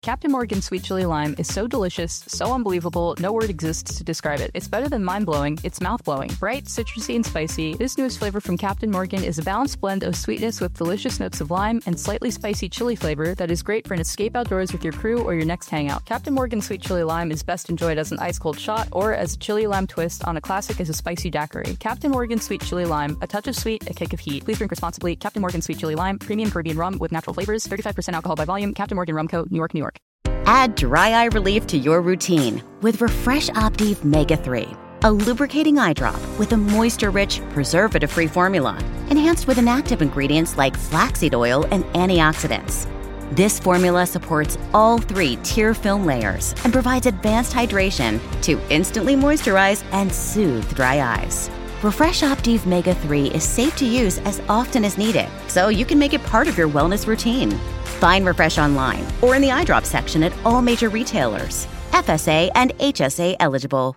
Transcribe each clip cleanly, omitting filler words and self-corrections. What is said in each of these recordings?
Captain Morgan Sweet Chili Lime is so delicious, so unbelievable, no word exists to describe it. It's better than mind-blowing, it's mouth-blowing. Bright, citrusy, and spicy, this newest flavor from Captain Morgan is a balanced blend of sweetness with delicious notes of lime and slightly spicy chili flavor that is great for an escape outdoors with your crew or your next hangout. Captain Morgan Sweet Chili Lime is best enjoyed as an ice-cold shot or as a chili lime twist on a classic as a spicy daiquiri. Captain Morgan Sweet Chili Lime, a touch of sweet, a kick of heat. Please drink responsibly. Captain Morgan Sweet Chili Lime, premium Caribbean rum with natural flavors, 35% alcohol by volume. Captain Morgan Rum Co., New York, New York. Add dry eye relief to your routine with Refresh Optive Mega 3, a lubricating eye drop with a moisture-rich, preservative-free formula, enhanced with inactive ingredients like flaxseed oil and antioxidants. This formula supports all 3 tear film layers and provides advanced hydration to instantly moisturize and soothe dry eyes. Refresh Optive Mega 3 is safe to use as often as needed, so you can make it part of your wellness routine. Find Refresh online or in the eye drop section at all major retailers. FSA and HSA eligible.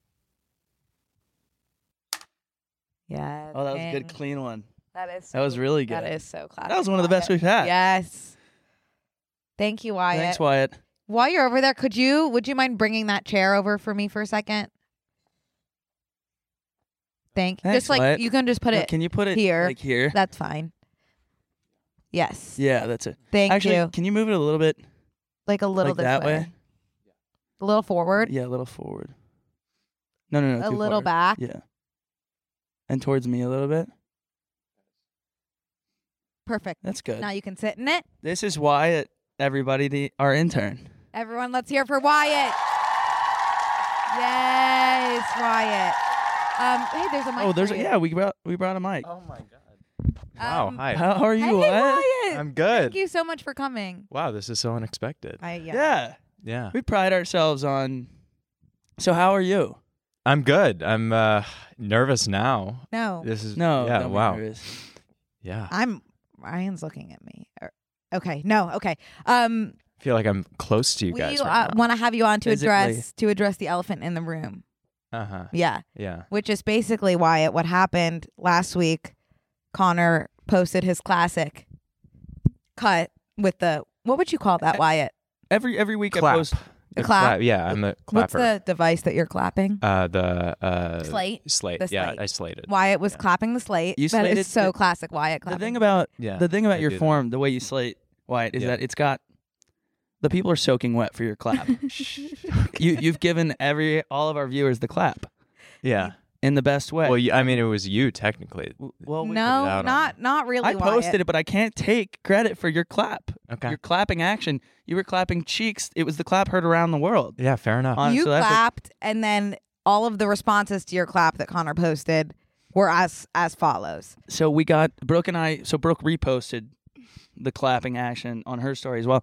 Yeah. Oh, that was a good, clean one. That was really good. That is so classic. That was one of the best we've had. Yes. Thank you, Wyatt. Thanks, Wyatt. While you're over there, would you mind bringing that chair over for me for a second? Thanks, just like Wyatt. you can just put it. Can you put it here? Like here? That's fine. Yes. Yeah, that's it. Thank you. Can you move it a little bit? Like a little like this that way. way? A little forward. Yeah, a little forward. No. A too little far. back. Yeah. And towards me a little bit. Perfect. That's good. Now you can sit in it. This is Wyatt, everybody, our intern. Everyone, let's hear for Wyatt. Yes, Wyatt. Hey, there's a mic. Oh, for you. we brought a mic. Oh my god. Wow, hi. How are you, Hey, Wyatt? Wyatt. I'm good. Thank you so much for coming. Wow, this is so unexpected. Yeah. Yeah. We pride ourselves on. So how are you? I'm good. I'm nervous now. No. This is No. Yeah, don't be wow. nervous. Yeah. Ryan's looking at me. Okay. No. Okay. I feel like I'm close to you guys We right now. want to have you on to Physically. address the elephant in the room. Uh-huh. Yeah. Yeah. Which is basically Wyatt. What happened last week? Connor posted his classic cut with the, what would you call that, Wyatt? Every week Clap. I post. The clap. Yeah, I'm the What's clapper. the device that you're clapping? The Slate? Slate. The Yeah, slate. I slated. Wyatt was clapping the slate. You That slated is so the- classic Wyatt The clapping. thing about Yeah, I your do that. form, the way you slate Wyatt, is Yeah. that it's got the people are soaking wet for your clap. You've given all of our viewers the clap Yeah. in the best way. Well, I mean, it was you technically. Well, put it no, out on- not really. I posted Wyatt. it, but I can't take credit for your clap. Okay. Your clapping action. You were clapping cheeks. It was the clap heard around the world. Yeah, fair enough. You So that's clapped, and then all of the responses to your clap that Connor posted were as follows. So we got Brooke and I. So Brooke reposted the clapping action on her story as well,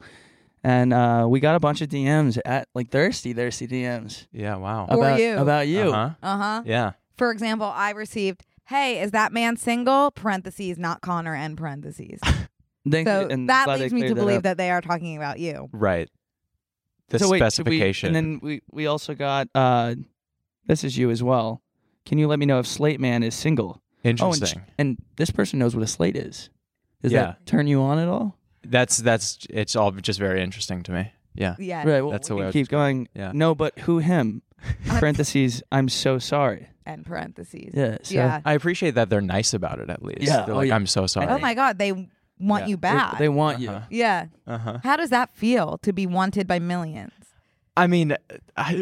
and we got a bunch of DMs at like thirsty DMs Yeah, wow. Or you. about you. Uh-huh. Yeah. For example, I received, "Hey, is that man single?" Parentheses, not Connor. End parentheses. So And that glad they leads me to cleared believe up. that they are talking about you. Right. The So wait, specification. and then we also got this is you as well. Can you let me know if Slate Man is single? Interesting. And this person knows what a slate is. Does Yeah. that turn you on at all? That's it's all just very interesting to me. Yeah. Yeah. Right. Well, That's the we way can I keep going. Yeah. No, but who him? Parentheses. I'm so sorry. End parentheses. Yeah. So Yeah. I appreciate that they're nice about it at least. Yeah, They're oh, like, yeah. I'm so sorry. Oh my God, they want Yeah. you back. They want you. Uh-huh. yeah. Uh-huh. How does that feel to be wanted by millions? I mean, I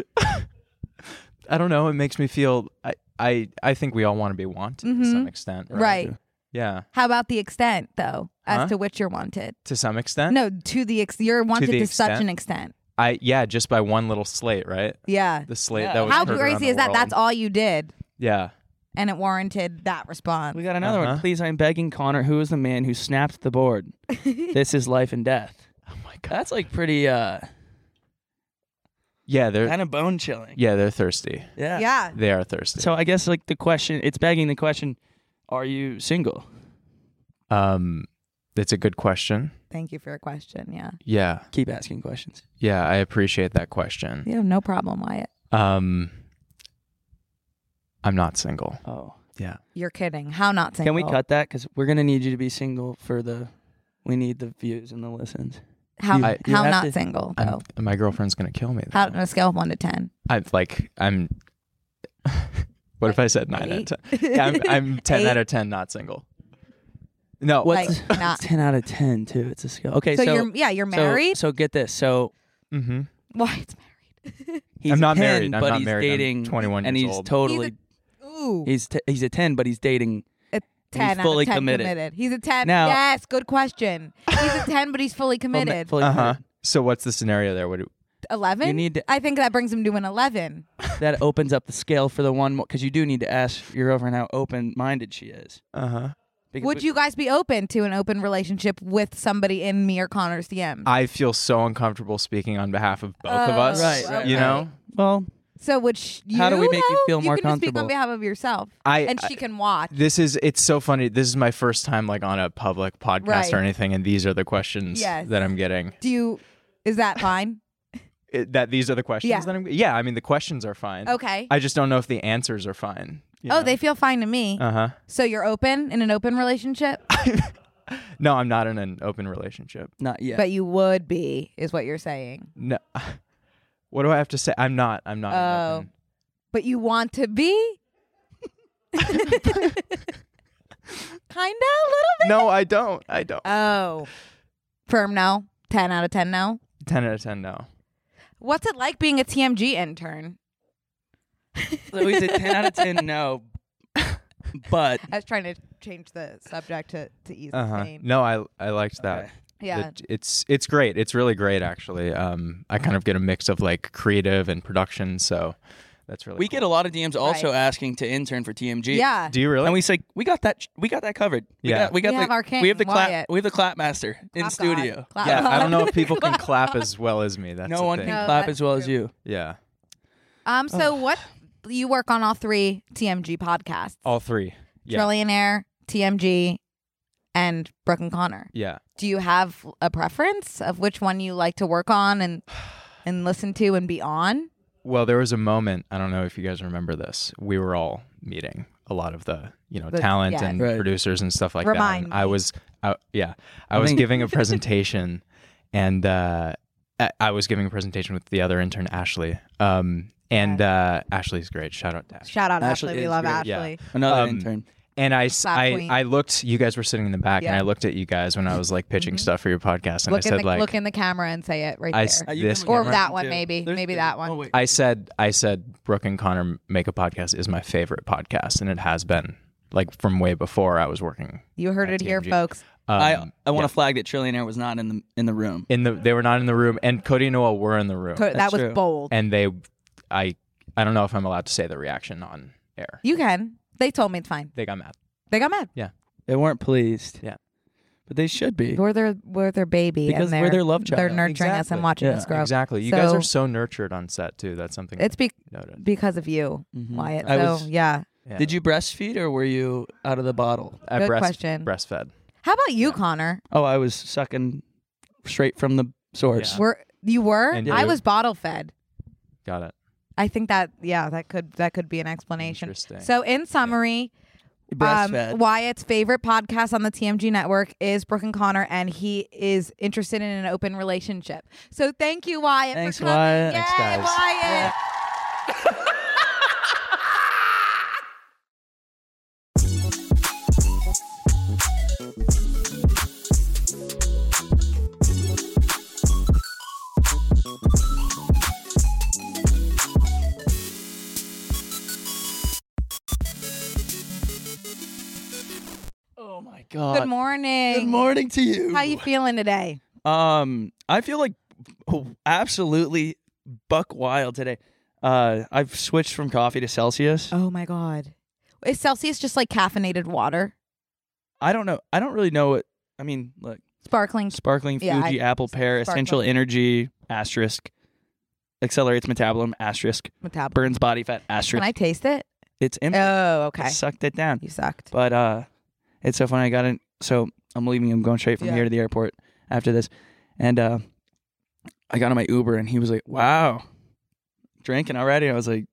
don't know. It makes me feel I think we all want to be wanted to some extent. Right. Yeah. How about the extent, though, as Huh? to which you're wanted? To some extent? No, to the you're wanted the to such extent? an extent. Just by one little slate, right? Yeah. The slate Yeah. that was How heard around crazy the is that? world. That's all you did, Yeah. and it warranted that response. We got another one. Uh-huh. Please, I'm begging Connor, who is the man who snapped the board? This is life and death. Oh my god. That's like pretty Yeah, they're kind of bone chilling. they're thirsty. Yeah. Yeah. They are thirsty. So I guess like the question, it's begging the question, are you single? It's a good question. Thank you for your question. Yeah. Yeah. Keep asking questions. Yeah, I appreciate that question. You have no problem, Wyatt. I'm not single. Oh. Yeah. You're kidding. How not single? Can we cut that? Because we're going to need you to be single we need the views and the listens. How You how have not to- single though? My girlfriend's gonna kill me. How though. on a scale of 1 to 10? I'm. What if I said 9 out of 10? Yeah, I'm 10 Eight? out of 10 not single. No, What's Like, not- 10 out of 10 too? It's a scale. Okay, So, so you're so- married. So, get this. So mm-hmm. Why it's married? he's I'm not 10, married. I'm but not he's married. I'm dating 21 and years he's old. totally Ooh, he's a 10, but he's dating. a 10 fully out of 10 committed. He's a 10. Now- Yes, good question. He's a 10, but he's fully committed. Fully Uh huh. committed. So what's the scenario there? 11. You need to- I think that brings him to an 11. That opens up the scale for the one because you do need to ask your girlfriend how open-minded she is. Uh huh. Because Would you guys be open to an open relationship with somebody in me or Connor's DMs? I feel so uncomfortable speaking on behalf of both of Oh, us. Right, You okay. know. Well, So would you? How do we make you though? feel more You can just speak comfortable? on behalf of yourself, and she can watch. It's so funny. This is my first time like on a public podcast Right. or anything, and these are the questions Yes. that I'm getting. Is that fine? That these are the questions Yeah. that I'm. Yeah, I mean the questions are fine. Okay. I just don't know if the answers are fine. Oh, they feel fine to me. Uh huh. So you're open in an open relationship, No, I'm not in an open relationship. not yet. but you would be, is what you're saying. No. What do I have to say? I'm not. I'm not. Oh. open. But you want to be? Kinda, a little bit. No, I don't. I don't. Oh. Firm no. 10 out of 10 no. 10 out of 10. No. What's it like being a TMG intern? So he's a 10 out of 10 no. But I was trying to change the subject to ease the Uh huh. pain. No, I liked that. Okay. Yeah. It's great. It's really great actually. I kind of get a mix of like creative and production, so that's really we cool. get a lot of DMs also Right. asking to intern for TMG. Yeah. Do you really? And we say we got that covered. Yeah. we got We the have our king, we have the clap Wyatt. we have the clap master in Clap studio. God. Clap Yeah, I God. don't know if people can clap as well as me. That's No the one thing. can No, clap that's as well as true. you. Yeah. So what you work on all 3 TMG podcasts. All 3. Yeah. Trillionaire, TMG, and Brooke and Connor. Yeah. Do you have a preference of which one you like to work on and listen to and be on? Well, there was a moment, I don't know if you guys remember this. We were all meeting a lot of the, talent yeah. and Right. producers and stuff like Remind that. And me. I was I was think- giving a presentation and I was giving a presentation with the other intern Ashley. Ashley's great. Shout out to Ashley. Shout out Ashley Ashley. We is love great. Ashley. Another Um, intern. And I Queen. looked, you guys were sitting in the back, and Yeah. I looked at you guys when I was like pitching stuff for your podcast, and Look I said like, look in the camera and say it right I there. s- You this can Or look at that mine, one, too. maybe. Maybe that one. Oh, wait. I said Brooke and Connor Make a Podcast is my favorite podcast, and it has been like from way before I was working. You heard at it here, TMG. folks. I want yeah. to flag that Trillionaire was not in the room. They were not in the room, and Cody and Noel were in the room, That was true. bold. and I don't know if I'm allowed to say the reaction on air. You can. They told me it's fine. They got mad. They got mad. They weren't pleased. Yeah. But they should be. We're their baby. Because and we're they're their love They're child. nurturing us Exactly. and watching Yeah, us grow. Exactly. You guys So- are so nurtured on set too. That's something It's noted. because of you, Mhm. Wyatt. I So was- yeah. Yeah. Did you breastfeed or were you out of the bottle? I Good question. breastfed. How about you, Connor? Oh, I was sucking straight from the source. Yeah. You were? And I you? was bottle fed. Got it. I think that could be an explanation. Interesting. So in summary, Breastfed. Wyatt's favorite podcast on the TMG network is Brooke and Connor, and he is interested in an open relationship. So thank you, Wyatt. Thanks, for coming. Wyatt. Yay, Thanks, guys. Wyatt. Oh my god. Good morning. Good morning to you. How you feeling today? I feel like absolutely buck wild today. I've switched from coffee to Celsius. Oh my God. Is Celsius just like caffeinated water? I don't know. I don't really know what. I mean, look, Sparkling. sparkling Yeah, Fuji, apple pear, sparkling. essential energy, asterisk, accelerates metabolism, asterisk, Metabolism. burns body fat, asterisk. Can I taste it? It's empty. Oh, I okay. sucked it down. You sucked. But it's so funny. I got in. So I'm leaving. I'm going straight from Yeah. here to the airport after this, and I got on my Uber, and he was like, "Wow, drinking already?" I was like,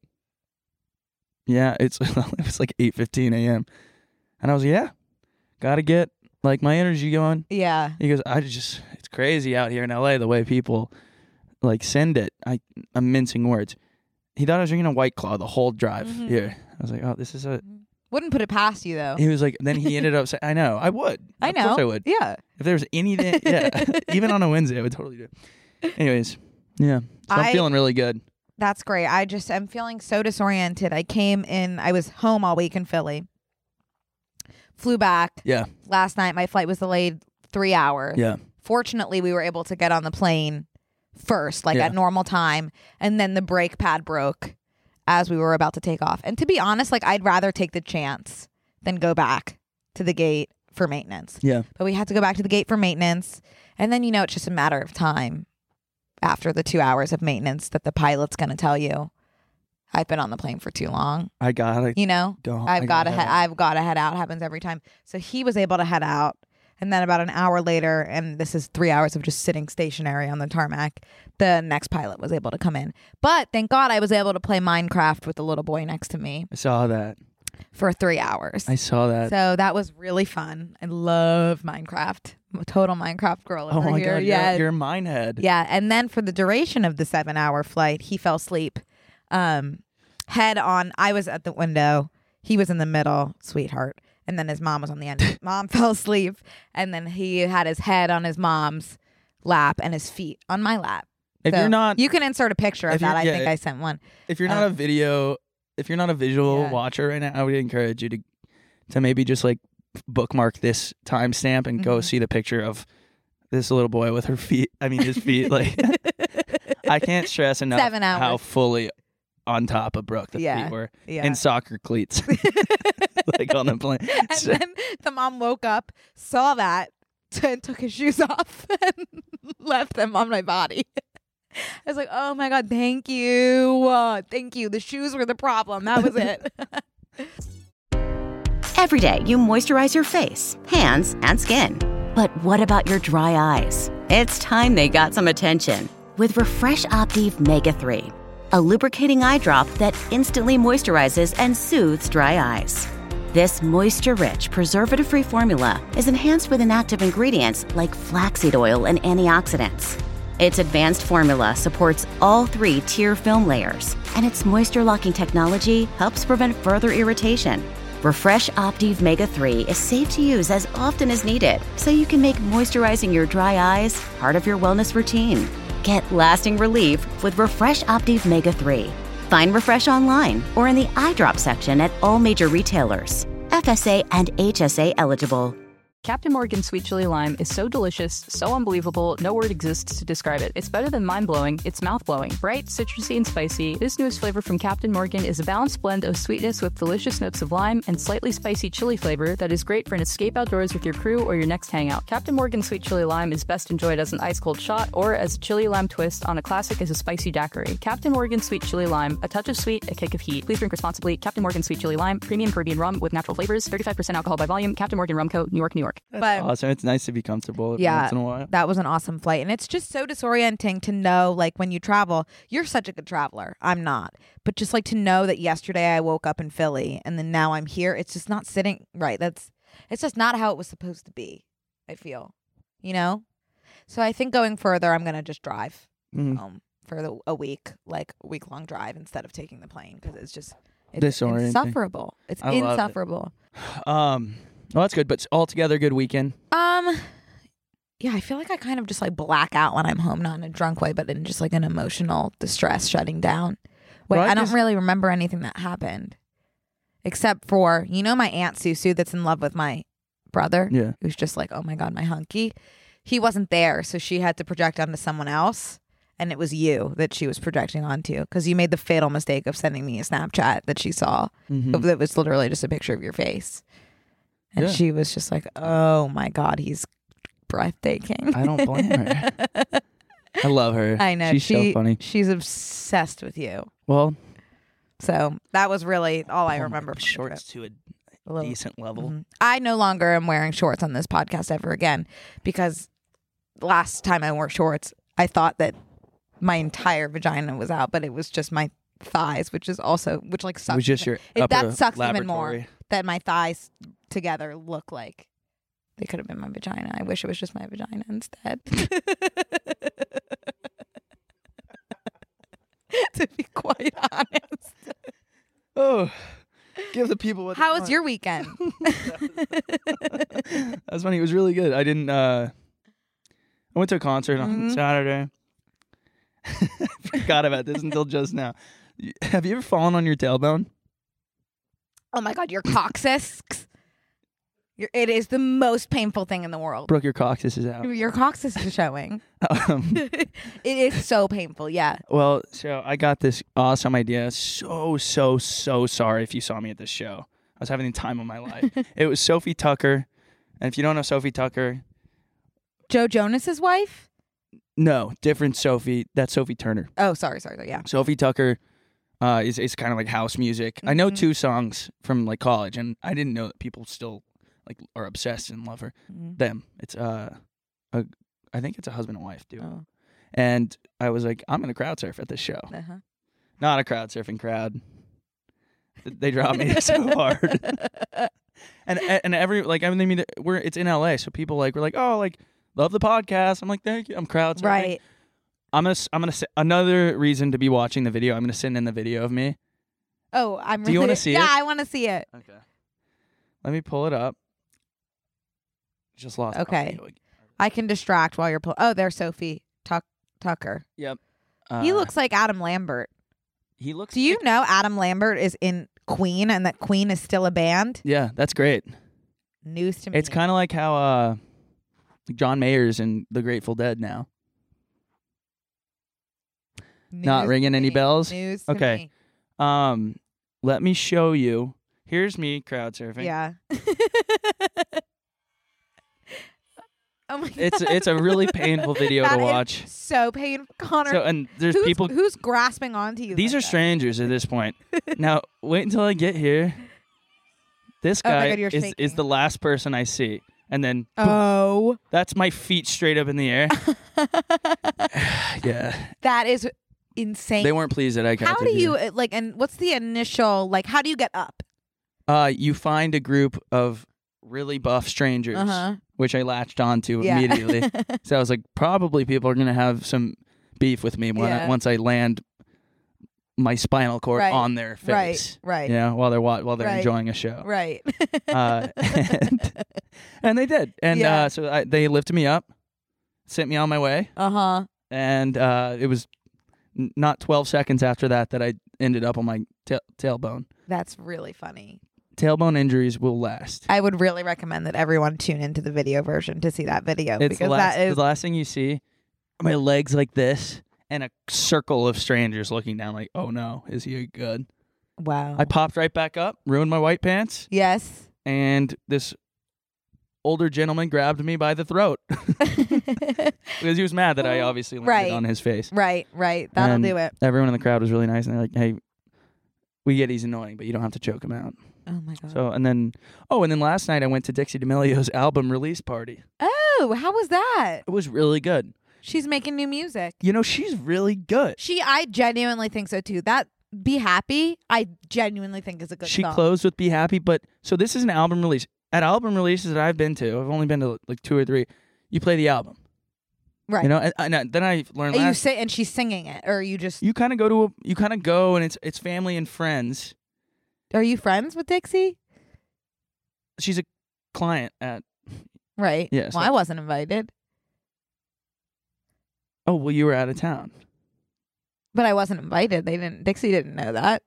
"Yeah." It was like 8:15 a.m. and I was like, "Yeah, gotta get like my energy going? Yeah. He goes, it's crazy out here in LA the way people like send it. I'm mincing words. He thought I was drinking a White Claw the whole drive here. I was like, oh, this is a. Wouldn't put it past you though. He was like, then he ended up saying, I know, I would. I know. Of course I would. Yeah. If there was anything, yeah, even on a Wednesday, I would totally do it. Anyways, yeah. So I'm feeling really good. That's great. I'm feeling so disoriented. I was home all week in Philly. Flew back. Yeah. Last night, my flight was delayed 3 hours. Yeah. Fortunately, we were able to get on the plane first, at normal time. And then the brake pad broke as we were about to take off. And to be honest, I'd rather take the chance than go back to the gate for maintenance. Yeah. But we had to go back to the gate for maintenance. And then, it's just a matter of time after the 2 hours of maintenance that the pilot's going to tell you, I've been on the plane for too long. I gotta go. I've got to head out. Happens every time. So he was able to head out. And then about an hour later, and this is 3 hours of just sitting stationary on the tarmac, the next pilot was able to come in. But thank God I was able to play Minecraft with the little boy next to me I saw that. for 3 hours. I saw that. So that was really fun. I love Minecraft. I'm a total Minecraft girl over oh my here. God, Yeah. you're a minehead. Yeah. And then for the duration of the 7-hour flight, he fell asleep. Head on. I was at the window. He was in the middle, sweetheart. And then his mom was on the end. Mom fell asleep. And then he had his head on his mom's lap and his feet on my lap. If you're not, you can insert a picture of that. I think I sent one. If you're not if you're not a visual watcher right now, I would encourage you to maybe just bookmark this timestamp and go see the picture of this little boy with his feet. I can't stress enough 7 hours. how fully on top of Brooke the feet were in soccer cleats, on the plane. And then the mom woke up, saw that, and took his shoes off and left them on my body. I was like, oh my God, thank you. Thank you. The shoes were the problem. That was it. Every day, you moisturize your face, hands, and skin. But what about your dry eyes? It's time they got some attention with Refresh Optive Mega 3, a lubricating eye drop that instantly moisturizes and soothes dry eyes. This moisture-rich, preservative-free formula is enhanced with inactive ingredients like flaxseed oil and antioxidants. Its advanced formula supports all 3 tear film layers, and its moisture-locking technology helps prevent further irritation. Refresh Optive Mega 3 is safe to use as often as needed, so you can make moisturizing your dry eyes part of your wellness routine. Get lasting relief with Refresh Optive Mega 3. Find Refresh online or in the eye drop section at all major retailers. FSA and HSA eligible. Captain Morgan Sweet Chili Lime is so delicious, so unbelievable, no word exists to describe it. It's better than mind-blowing, it's mouth-blowing. Bright, citrusy, and spicy, this newest flavor from Captain Morgan is a balanced blend of sweetness with delicious notes of lime and slightly spicy chili flavor that is great for an escape outdoors with your crew or your next hangout. Captain Morgan Sweet Chili Lime is best enjoyed as an ice-cold shot or as a chili lime twist on a classic as a spicy daiquiri. Captain Morgan Sweet Chili Lime, a touch of sweet, a kick of heat. Please drink responsibly. Captain Morgan Sweet Chili Lime, premium Caribbean rum with natural flavors, 35% alcohol by volume. Captain Morgan Rum Co., New York, New York. But awesome. It's nice to be comfortable once in a while. That was an awesome flight. And it's just so disorienting to know, when you travel, you're such a good traveler. I'm not. But just to know that yesterday I woke up in Philly and then now I'm here, it's just not sitting right. It's just not how it was supposed to be, I feel. So I think going further, I'm going to just drive home for a week, a week-long drive instead of taking the plane because it's insufferable. It's insufferable. Well, that's good, but altogether good weekend. Yeah, I feel like I kind of just black out when I'm home, not in a drunk way, but in just an emotional distress shutting down. Wait, I don't really remember anything that happened. Except for, my Aunt Susu that's in love with my brother. Yeah. Who's just oh my God, my hunky. He wasn't there, so she had to project onto someone else. And it was you that she was projecting onto because you made the fatal mistake of sending me a Snapchat that she saw. That was literally just a picture of your face. And she was just oh my God, he's breathtaking. I don't blame her. I love her. I know. She's so funny. She's obsessed with you. Well, so that was really all I remember. Shorts to a decent level. I no longer am wearing shorts on this podcast ever again because last time I wore shorts, I thought that my entire vagina was out, but it was just my thighs, which sucks. It was just your upper that sucks laboratory. even more that my thighs together look like They could have been my vagina. I wish it was just my vagina instead. To be quite honest. Oh, give the people what. How was your weekend? That's funny. It was really good. I didn't. I went to a concert on Saturday. I forgot about this until just now. Have you ever fallen on your tailbone? Oh my God, your coccyx. It is the most painful thing in the world. Brooke, your coccyx is out. Your coccyx is showing. It is so painful, yeah. Well, so I got this awesome idea. So sorry if you saw me at this show. I was having the time of my life. It was Sophie Tucker. And if you don't know Sophie Tucker... Joe Jonas's wife? No, different Sophie. That's Sophie Turner. Oh, sorry, yeah. Sophie Tucker is kind of like house music. I know 2 songs from like college, and I didn't know that people still like are obsessed and love her. Them. It's I think it's a husband and wife duo. Oh. And I was like, I'm gonna crowd surf at this show. Uh-huh. Not a crowd surfing crowd. They dropped me so hard. and every like I mean it's in LA, so people like we're like, oh, like love the podcast. I'm like, thank you. I'm crowd surfing. Right. I'm gonna another reason to be watching the video. I'm gonna send in the video of me. Oh, Do you want to see it? Yeah, I want to see it. Okay. Let me pull it up. Just lost. Okay. I can distract while you're oh, there's Sophie Tucker. Yep. He looks like Adam Lambert. He looks. Do you know Adam Lambert is in Queen and that Queen is still a band? Yeah, that's great. News to me. It's kind of like how John Mayer's in The Grateful Dead now. Not ringing any bells? News to Okay. me. Let me show you. Here's me crowd surfing. Yeah. Oh my God. It's a really painful video to watch. So painful, Connor. So and there's people who's grasping onto you. These like are that? strangers at this point. Now wait until I get here. This Oh my guy God, you're is shaking. the last person I see, and then Oh, that's my feet straight up in the air. Yeah, that is insane. they weren't pleased that I crowd How surfed do you like? And what's the initial like? How do you get up? You find a group of really buff strangers, which I latched onto Yeah. immediately. So I was like, probably people are gonna have some beef with me once I land my spinal cord Right. on their face. Right. You know, while they're Right. enjoying a show. Right. And they did, and Yeah. so they lifted me up, sent me on my way, and it was not 12 seconds after that I ended up on my tailbone. That's really funny. Tailbone injuries will last. I would really recommend that everyone tune into the video version to see that video It's because the that is last thing you see. My legs like this, and a circle of strangers looking down, like, "Oh no, is he good?" wow. I popped right back up, ruined my white pants, Yes. and this older gentleman grabbed me by the throat because he was mad that I obviously landed Right. on his face. Right. That'll And do it. Everyone in the crowd was really nice, and they're like, "Hey, we get he's annoying, but you don't have to choke him out." Oh my God. So, and then last night I went to Dixie D'Amelio's album release party. Oh, how was that? It was really good. She's making new music. You know, she's really good. I genuinely think so too. That Be Happy, I genuinely think is a good She song. closed with Be Happy, but so this is an album release. At album releases that I've been to, I've only been to like 2 or 3. You play the album, Right. you know. And then I learned You say, and she's singing it, or you just you kind of go and it's family and friends. are you friends with Dixie? She's a client at. Right. Yeah, so- Well, I wasn't invited, Oh well, you were out of town. but I wasn't invited. Dixie didn't know that.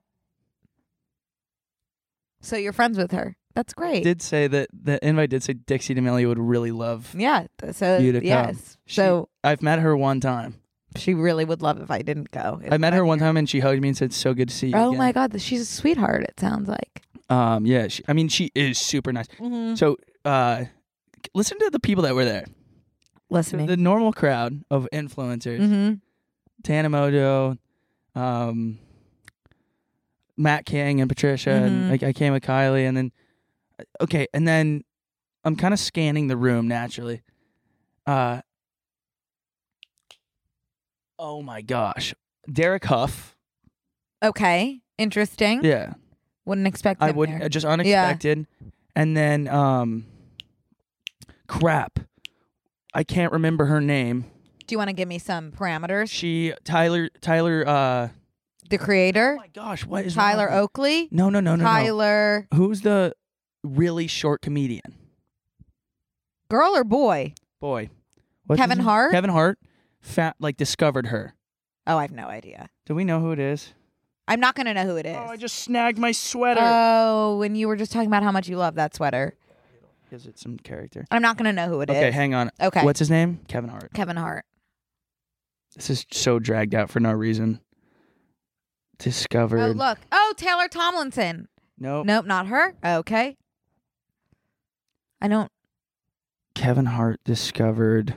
So you're friends with her. That's great. Did say that the invite did say Dixie D'Amelio would really love. Yeah. So You to come. yes. So I've met her one time. she really would love if I didn't go. I met her one time and she hugged me and said, "So good to see you." Oh again." my God, she's a sweetheart. It sounds like. Yeah. She is super nice. Mm-hmm. So, listen to the people that were there. Listening. The normal crowd of influencers. Mm-hmm. Tana Mojo, Matt King and Patricia, and I came with Kylie, and then and then I'm kind of scanning the room naturally. Oh my gosh, Derek Huff. Okay. Interesting. Yeah, Wouldn't expect him I would there. just unexpected, and then Crap. I can't remember her name. Do you want to give me some parameters? Tyler. The creator? Oh my gosh, what is Tyler wrong with me? Oakley? No. Tyler. Who's the really short comedian? Girl or boy? Boy. What's Kevin his name? Hart? Kevin Hart discovered her. Oh, I have no idea. Do we know who it is? I'm not going to know who it is. Oh, I just snagged my sweater. Oh, when you were just talking about how much you love that sweater. Gives it some character. I'm not going to know who it is. Okay, hang on. Okay. What's his name? Kevin Hart. Kevin Hart. This is so dragged out for no reason. Discovered. Oh, look. Oh, Taylor Tomlinson. Nope. Nope, not her. Okay. I don't. Kevin Hart discovered.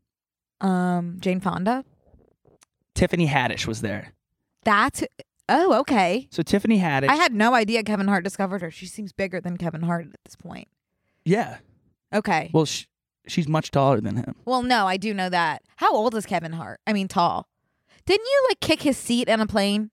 Jane Fonda. Tiffany Haddish was there. That's. Oh, okay. So Tiffany Haddish. I had no idea Kevin Hart discovered her. She seems bigger than Kevin Hart at this point. Yeah. Okay. Well, she's much taller than him. Well, no, I do know that. How old is Kevin Hart? I mean, tall. Didn't you like kick his seat on a plane?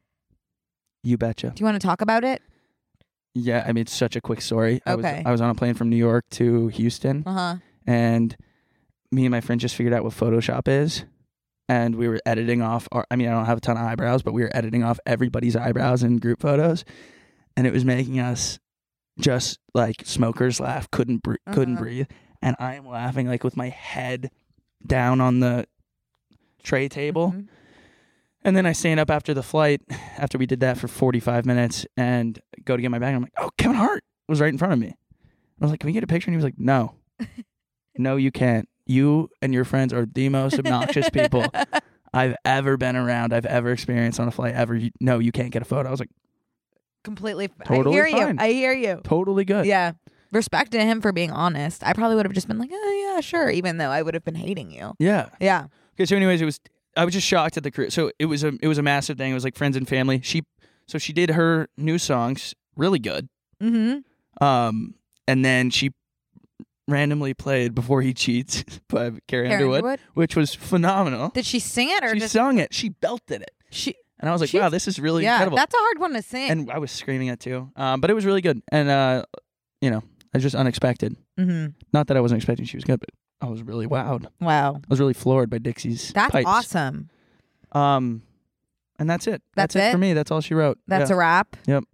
You betcha. Do you want to talk about it? Yeah, I mean, it's such a quick story. Okay. I was on a plane from New York to Houston, and me and my friend just figured out what Photoshop is, and we were editing off I don't have a ton of eyebrows, but we were editing off everybody's eyebrows in group photos, and it was making us just like smokers laugh, couldn't breathe, and I am laughing like with my head down on the tray table. Mm-hmm. And then I stand up after the flight, after we did that for 45 minutes, and go to get my bag. And I'm like, oh, Kevin Hart was right in front of me. I was like, can we get a picture? And he was like, no. No, you can't. You and your friends are the most obnoxious people I've ever been around, I've ever experienced on a flight ever. No, you can't get a photo. I was like, Completely. Totally I hear fine. you. I hear you. totally good. Yeah. Respect to him for being honest. I probably would have just been like, oh, yeah, sure, even though I would have been hating you. Yeah. Yeah. Okay, so anyways, I was just shocked at the crew. So it was a massive thing. It was like friends and family. She did her new songs really good. Mm-hmm. And then she randomly played Before He Cheats by Carrie Underwood, which was phenomenal. Did she sing it or she just sung it? She belted it. And I was like, wow, this is really incredible. That's a hard one to sing. And I was screaming it too. But it was really good. And it was just unexpected. Mm-hmm. Not that I wasn't expecting she was good, but I was really wowed. Wow. I was really floored by Dixie's That's pipes. awesome. And that's it. That's it it for me. That's all she wrote. That's a wrap. Yep.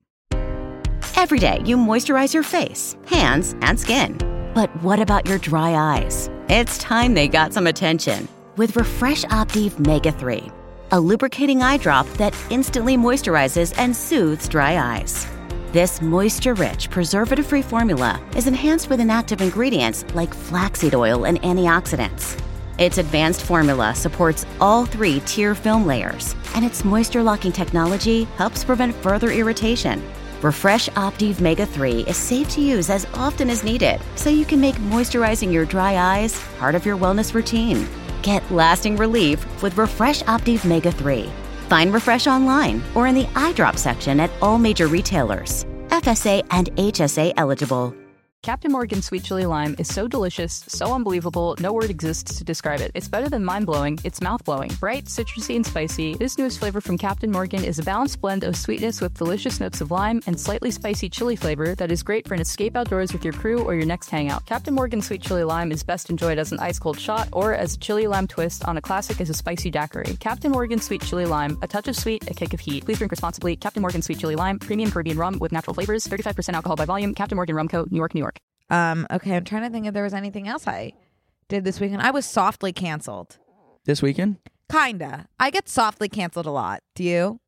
Every day, you moisturize your face, hands, and skin. But what about your dry eyes? It's time they got some attention with Refresh Optive Mega 3, a lubricating eye drop that instantly moisturizes and soothes dry eyes. This moisture-rich, preservative-free formula is enhanced with inactive ingredients like flaxseed oil and antioxidants. Its advanced formula supports all 3 tier film layers, and its moisture-locking technology helps prevent further irritation. Refresh Optive Mega 3 is safe to use as often as needed, so you can make moisturizing your dry eyes part of your wellness routine. Get lasting relief with Refresh Optive Mega 3. Find Refresh online or in the eye drop section at all major retailers. FSA and HSA eligible. Captain Morgan Sweet Chili Lime is so delicious, so unbelievable, no word exists to describe it. It's better than mind-blowing, it's mouth-blowing. Bright, citrusy, and spicy, this newest flavor from Captain Morgan is a balanced blend of sweetness with delicious notes of lime and slightly spicy chili flavor that is great for an escape outdoors with your crew or your next hangout. Captain Morgan Sweet Chili Lime is best enjoyed as an ice-cold shot or as a chili lime twist on a classic as a spicy daiquiri. Captain Morgan Sweet Chili Lime, a touch of sweet, a kick of heat. Please drink responsibly. Captain Morgan Sweet Chili Lime, premium Caribbean rum with natural flavors, 35% alcohol by volume. Captain Morgan Rum Co., New York, New York. Okay, I'm trying to think if there was anything else I did this weekend. I was softly canceled. This weekend? Kinda. I get softly canceled a lot. Do you?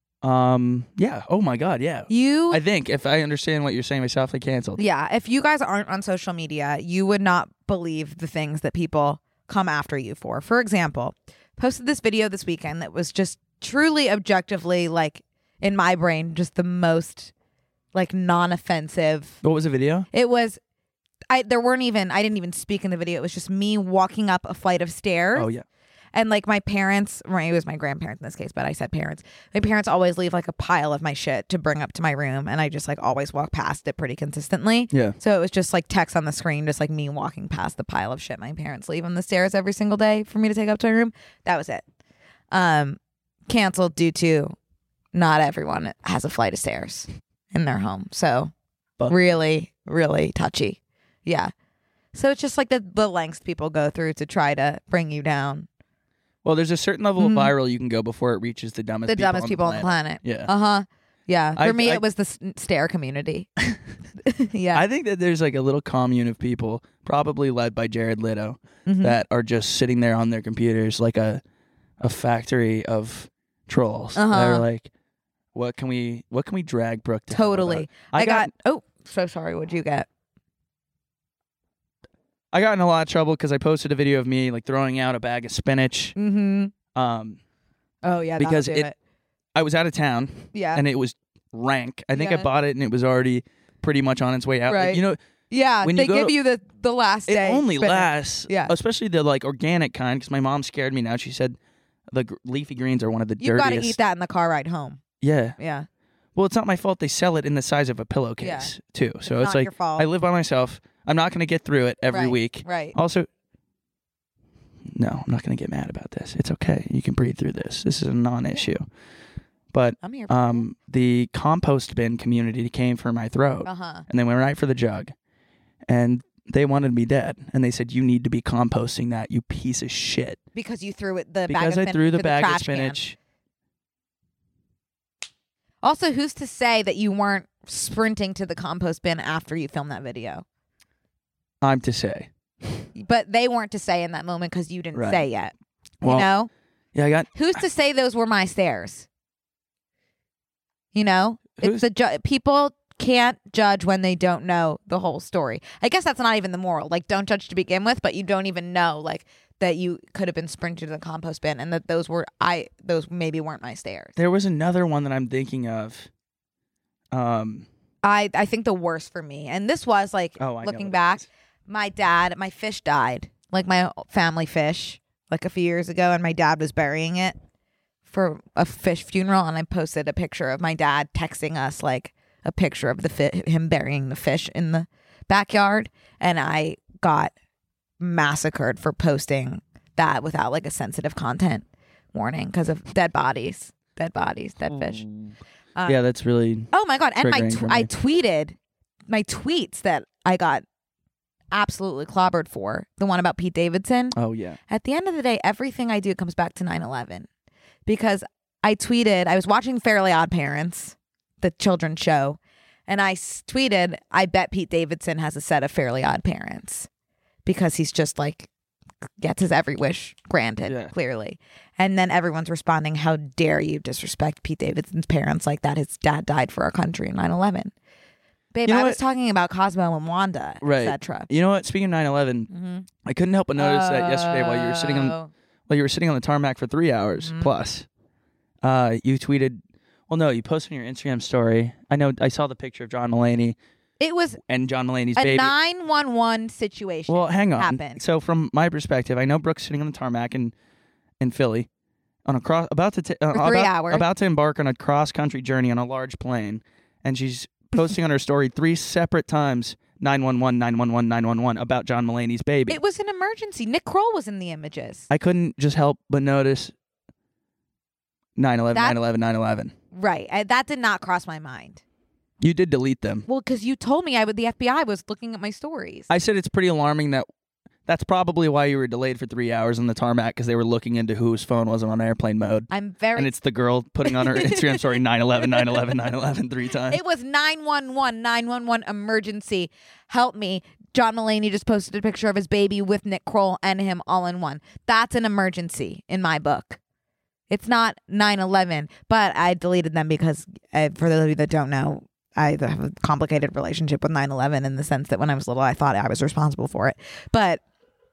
Yeah. Oh my God, yeah. I think if I understand what you're saying by softly canceled. Yeah. If you guys aren't on social media, you would not believe the things that people come after you for. For example, posted this video this weekend that was just truly objectively, like, in my brain, just the most, like, non-offensive. What was the video? It was... I didn't even speak in the video. It was just me walking up a flight of stairs. Oh, yeah. And like my parents, right, it was my grandparents in this case, but I said parents. My parents always leave like a pile of my shit to bring up to my room. And I just like always walk past it pretty consistently. Yeah. So it was just like text on the screen, just like me walking past the pile of shit my parents leave on the stairs every single day for me to take up to my room. That was it. Canceled due to not everyone has a flight of stairs in their home. So really, really touchy. Yeah. So it's just like the lengths people go through to try to bring you down. Well, there's a certain level of viral you can go before it reaches the dumbest people on the planet. Yeah. Uh-huh. Yeah. For me, I- it was the stare community. Yeah. I think that there's like a little commune of people, probably led by Jared Leto, Mm-hmm. that are just sitting there on their computers like a factory of trolls. That are like, what can we drag Brooke to hell Totally. about? I got oh, so sorry. What'd you get? I got in a lot of trouble because I posted a video of me like throwing out a bag of spinach. Mm-hmm. Um, Oh, yeah. because that'll do it. I was out of town Yeah. and it was rank. I think I Yeah. bought it and it was already pretty much on its way out. Like, Right. you know, Yeah. when They you go give to- you the last it day. only spinach. lasts. Yeah. Especially the like organic kind because my mom scared me now. She said the leafy greens are one of the You've got dirtiest. to eat that in the car ride home. Yeah. Yeah. Well, it's not my fault. They sell it in the size of a pillowcase too. So It's it's not like your fault. I live by myself. I'm not going to get through it every Right, week. right. Also, no, I'm not going to get mad about this. It's okay. You can breathe through this. This is a non-issue. But I'm here for the compost bin community came for my throat, Uh-huh. and they went right for the jug, and they wanted me dead. And they said, "You need to be composting that, you piece of shit." Because you threw it the bag of Because I spinach threw the to bag of trash can. spinach. Also, who's to say that you weren't sprinting to the compost bin after you filmed that video? I'm to say, But they weren't to say in that moment because you didn't Right. say yet. Well, you know? yeah, I got. Who's to say those were my stairs? You know? Who's- It's people can't judge when they don't know the whole story. I guess that's not even the moral. Like, don't judge to begin with, but you don't even know like that you could have been sprinting to the compost bin and that those maybe weren't my stairs. There was another one that I'm thinking of. I think the worst for me, and this was like Oh, I know looking what it back, is. my fish died, like my family fish, like a few years ago, and my dad was burying it for a fish funeral, and I posted a picture of my dad texting us like a picture of him burying the fish in the backyard, and I got massacred for posting that without like a sensitive content warning because of dead bodies, dead fish. Yeah, that's really. Oh my god! And triggering for I me. tweeted my tweets that I got absolutely clobbered for. The one about Pete Davidson. Oh yeah. At the end of the day, everything I do comes back to 9/11 because I tweeted. I was watching Fairly Odd Parents, the children's show, and I tweeted, "I bet Pete Davidson has a set of Fairly Odd Parents because he's just like." Gets his every wish granted, Yeah. clearly. And then everyone's responding, how dare you disrespect Pete Davidson's parents like that? His dad died for our country in 9/11. Babe, You know I was what? talking about Cosmo and Wanda, Right. etc. You know what? Speaking of 9/11, I couldn't help but notice that yesterday while you were sitting on Oh. the tarmac for 3 hours plus, you tweeted. Well, no, you posted on your Instagram story. I know. I saw the picture of John Mulaney It was and John Mulaney's a baby. 911 situation. Well, hang on. Happened. So from my perspective, I know Brooke's sitting on the tarmac in Philly, on a about to 3 hours. about to embark on a cross country journey on a large plane, and she's posting on her story 3 separate times 911, 911, 911 about John Mulaney's baby. It was an emergency. Nick Kroll was in the images. I couldn't just help but notice 9/11, That- 9/11, 9/11. Right. That did not cross my mind. You did delete them. Well, because you told me the FBI was looking at my stories. I said it's pretty alarming that's probably why you were delayed for 3 hours on the tarmac because they were looking into whose phone wasn't on airplane mode. I'm very. And it's the girl putting on her Instagram story 9/11, 9/11, 9/11 3 times. It was 911, 911 emergency. Help me. John Mulaney just posted a picture of his baby with Nick Kroll and him all in one. That's an emergency in my book. It's not 9/11, but I deleted them because, for those of you that don't know, I have a complicated relationship with 9/11 in the sense that when I was little, I thought I was responsible for it. But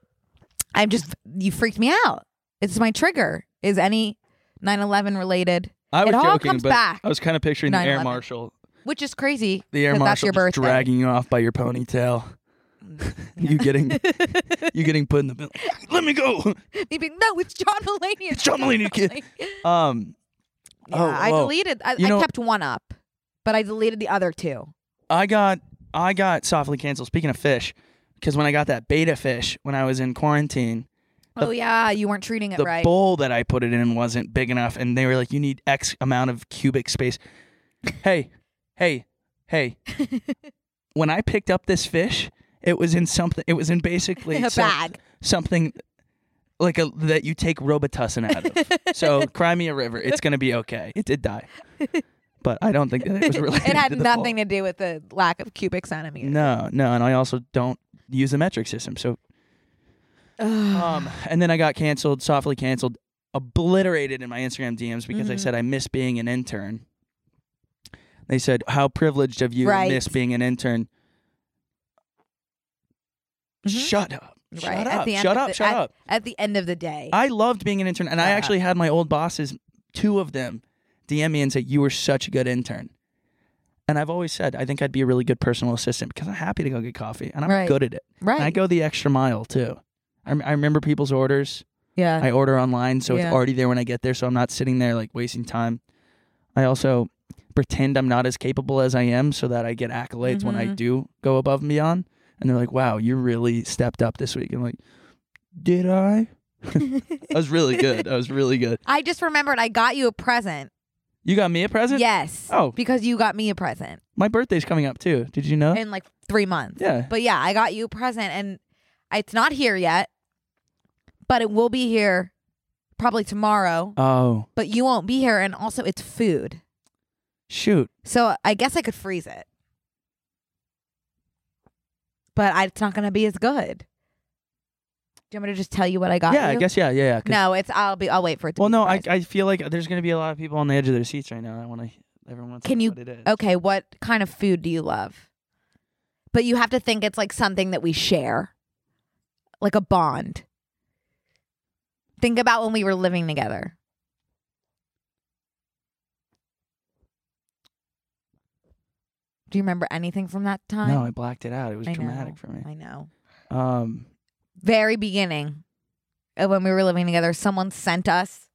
you freaked me out. It's my trigger. Is any 9/11 related? I was it all joking, comes but back, I was kind of picturing the air 9/11. marshal. which is crazy. The air 'cause marshal that's your just birthday. dragging you off by your ponytail. you getting put in the middle. Let me go. Maybe, no, it's John Mulaney. It's John Mulaney, kid. Yeah, I oh. deleted. I You know- kept one up, but I deleted the other two. I got softly canceled. Speaking of fish, because when I got that beta fish when I was in quarantine, Oh yeah, you weren't treating it the right. bowl that I put it in wasn't big enough, and they were like, "You need X amount of cubic space." Hey. When I picked up this fish It was in something. It was in basically In a bag. Something like that you take Robitussin out of. So Cry Me a River. It's gonna be okay. It did die, but I don't think that it was related. It had to the nothing fall. to do with the lack of cubic centimeters. No, and I also don't use the metric system. So, and then I got canceled, softly canceled, obliterated in my Instagram DMs because I said I miss being an intern. They said, "How privileged of you to Right. miss being an intern." Shut up. Right. Shut At up. the end Shut of up. the- Shut at- up. At the end of the day. I loved being an intern, and I actually had my old bosses, 2 of them, DM me and say, "You were such a good intern." And I've always said, I think I'd be a really good personal assistant because I'm happy to go get coffee, and I'm Right. good at it. Right. And I go the extra mile, too. I remember people's orders. Yeah. I order online, so Yeah. it's already there when I get there, so I'm not sitting there, like, wasting time. I also pretend I'm not as capable as I am so that I get accolades when I do go above and beyond. And they're like, "Wow, you really stepped up this week." I'm like, "Did I?" I was really good. I was really good. I just remembered I got you a present. You got me a present? Yes. Oh. Because you got me a present My birthday's coming up, too. Did you know? in like 3 months. Yeah. But yeah, I got you a present and it's not here yet, but it will be here probably tomorrow. Oh, But you won't be here, and also it's food. shoot. So I guess I could freeze it. But it's not going to be as good. Do you want me to just tell you what I got Yeah, you? I guess, yeah. 'Cause- No, I'll wait for it to Well, be no, surprised. I feel like there's going to be a lot of people on the edge of their seats right now. Everyone wants to Can know you what it is. Okay, what kind of food do you love? But you have to think it's like something that we share. Like a bond. Think about when we were living together. Do you remember anything from that time? No, I blacked it out. It was I traumatic know, for me. I know. Very Very beginning of when we were living together, someone sent us.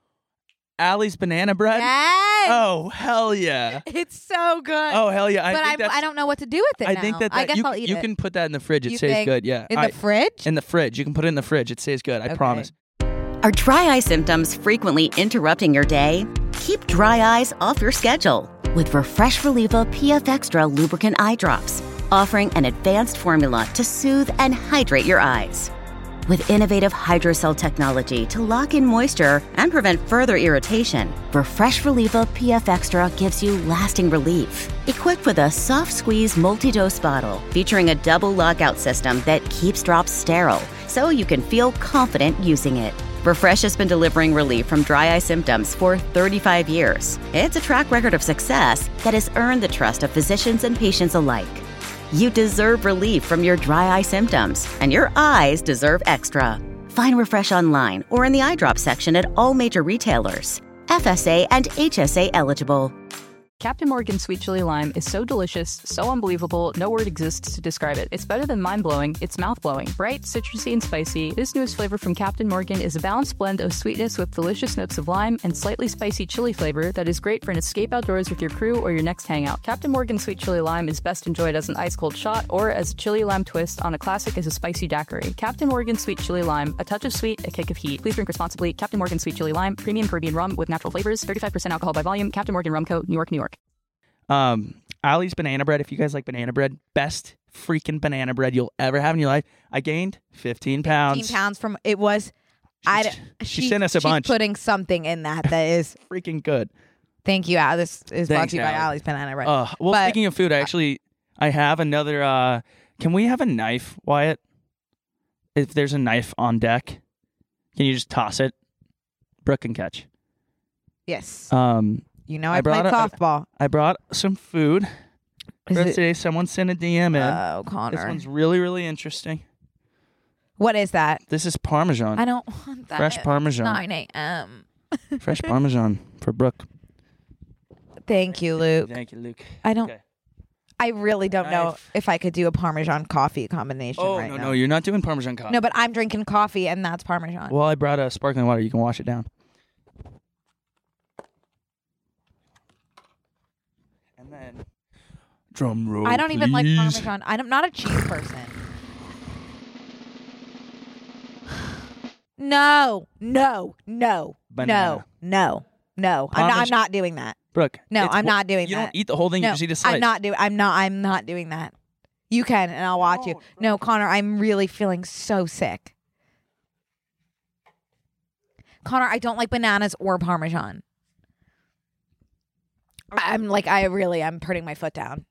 Allie's banana bread? Yes! Oh, hell yeah. It's so good. Oh, hell yeah. but I don't know what to do with it I now. think that I guess you, I'll eat you it. can put that in the fridge. It You stays think? good. Yeah. In the fridge? In the fridge. You can put it in the fridge. It stays good. I Okay. promise. Are dry eye symptoms frequently interrupting your day? Keep dry eyes off your schedule with Refresh Reliever PF Extra Lubricant Eye Drops, offering an advanced formula to soothe and hydrate your eyes. With innovative hydrocell technology to lock in moisture and prevent further irritation, Refresh Reliever PF Extra gives you lasting relief. Equipped with a soft squeeze multi-dose bottle featuring a double lockout system that keeps drops sterile, so you can feel confident using it. Refresh has been delivering relief from dry eye symptoms for 35 years. It's a track record of success that has earned the trust of physicians and patients alike. You deserve relief from your dry eye symptoms, and your eyes deserve extra. Find Refresh online or in the eye drop section at all major retailers. FSA and HSA eligible. Captain Morgan Sweet Chili Lime is so delicious, so unbelievable, no word exists to describe it. It's better than mind-blowing, it's mouth-blowing. Bright, citrusy, and spicy, this newest flavor from Captain Morgan is a balanced blend of sweetness with delicious notes of lime and slightly spicy chili flavor that is great for an escape outdoors with your crew or your next hangout. Captain Morgan Sweet Chili Lime is best enjoyed as an ice-cold shot or as a chili lime twist on a classic as a spicy daiquiri. Captain Morgan Sweet Chili Lime, a touch of sweet, a kick of heat. Please drink responsibly. Captain Morgan Sweet Chili Lime, premium Caribbean rum with natural flavors, 35% alcohol by volume. Captain Morgan Rum Co., New York, New York. Allie's banana bread. If you guys like banana bread, best freaking banana bread you'll ever have in your life. I gained 15 pounds. 15 pounds from it was. She sent us a bunch. She's putting something in that is. Freaking good. Thank you, Al. This is brought Thanks, to you by Allie. Allie's Banana Bread. Well, But- speaking of food, I have another. Can we have a knife, Wyatt? If there's a knife on deck, can you just toss it? Brooke can catch. Yes. You know I I played brought softball. I brought some food Is for it- today. Someone sent a DM in. Oh, Connor. This one's really, really interesting. What is that? This is Parmesan. I don't want that. Fresh at Parmesan. 9 a.m. Fresh Parmesan for Brooke. Thank you, Luke. Thank you, Luke. I don't. Okay. I really don't know Knife. if I could do a Parmesan coffee combination Oh, right now. no, you're not doing Parmesan coffee. No, but I'm drinking coffee and that's Parmesan. Well, I brought a sparkling water. You can wash it down. And then drum roll. I don't even like please. Parmesan. I'm not a cheese person. No. Banana. I'm Parmesan- not doing that. Brooke. No, it's I'm not doing you that. don't eat the whole thing. No, You just eat a slice. I'm not doing that. You can, and I'll watch you. No, Connor, I'm really feeling so sick. Connor, I don't like bananas or Parmesan. I'm putting my foot down.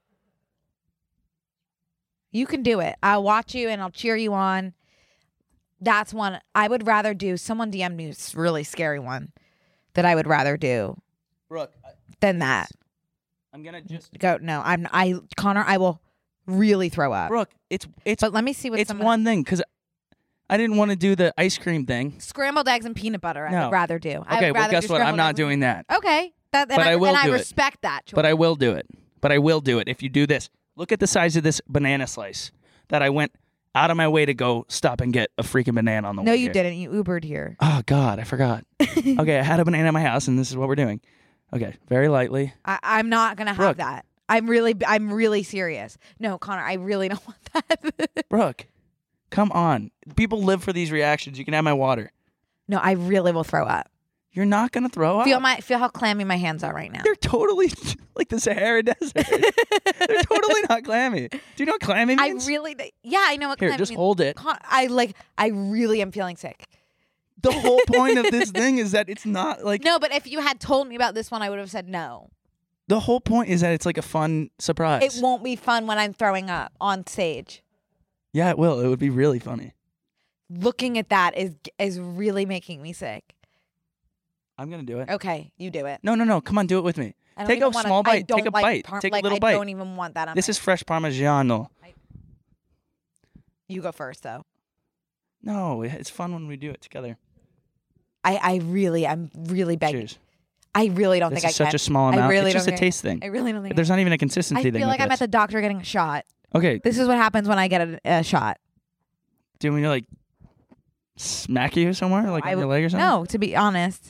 You can do it. I'll watch you and I'll cheer you on. That's one I would rather do. Someone DM'd me a really scary one that I would rather do Brooke, than that. I'm gonna just Go. No, Connor, I will really throw up. Brooke, it's But let me see what it's one thing because I didn't want to do the ice cream thing. Scrambled eggs and peanut butter. I No. would rather do. Okay, well, guess what? I'm not doing that. Okay, But I will do it. respect that choice. But I will do it. But I will do it if you do this. Look at the size of this banana slice that I went out of my way to go stop and get a freaking banana on the way. No, you here. didn't. You Ubered here. Oh God, I forgot. Okay, I had a banana in my house, and this is what we're doing. Okay, very lightly. I'm not gonna have Brooke. that. I'm really serious. No, Connor, I really don't want that. Brooke, come on. People live for these reactions. You can have my water. No, I really will throw up. You're not gonna throw up. Feel how clammy my hands are right now. They're totally like the Sahara Desert. They're totally not clammy. Do you know what clammy means? I know what Here, clammy just means. hold it. I really am feeling sick. The whole point of this thing is that it's not like. No, but if you had told me about this one, I would have said no. The whole point is that it's like a fun surprise. It won't be fun when I'm throwing up on stage. Yeah, it will. It would be really funny. Looking at that is really making me sick. I'm gonna do it. Okay, you do it. No. Come on, do it with me. I don't Take even a wanna- small I bite. don't Take a like bite. Take a little I bite. don't even want that on This my- is fresh Parmigiano. You go first, though. No, it's fun when we do it together. I'm really begging. Cheers. I really don't This think is I can. such a small I amount. really It's just a don't taste thing. I really don't think There's not even a consistency I thing. feel like I'm with at the doctor getting a shot. this. Okay. This is what happens when I get a shot. Do we like smack you somewhere, like on your leg or something? No, to be honest.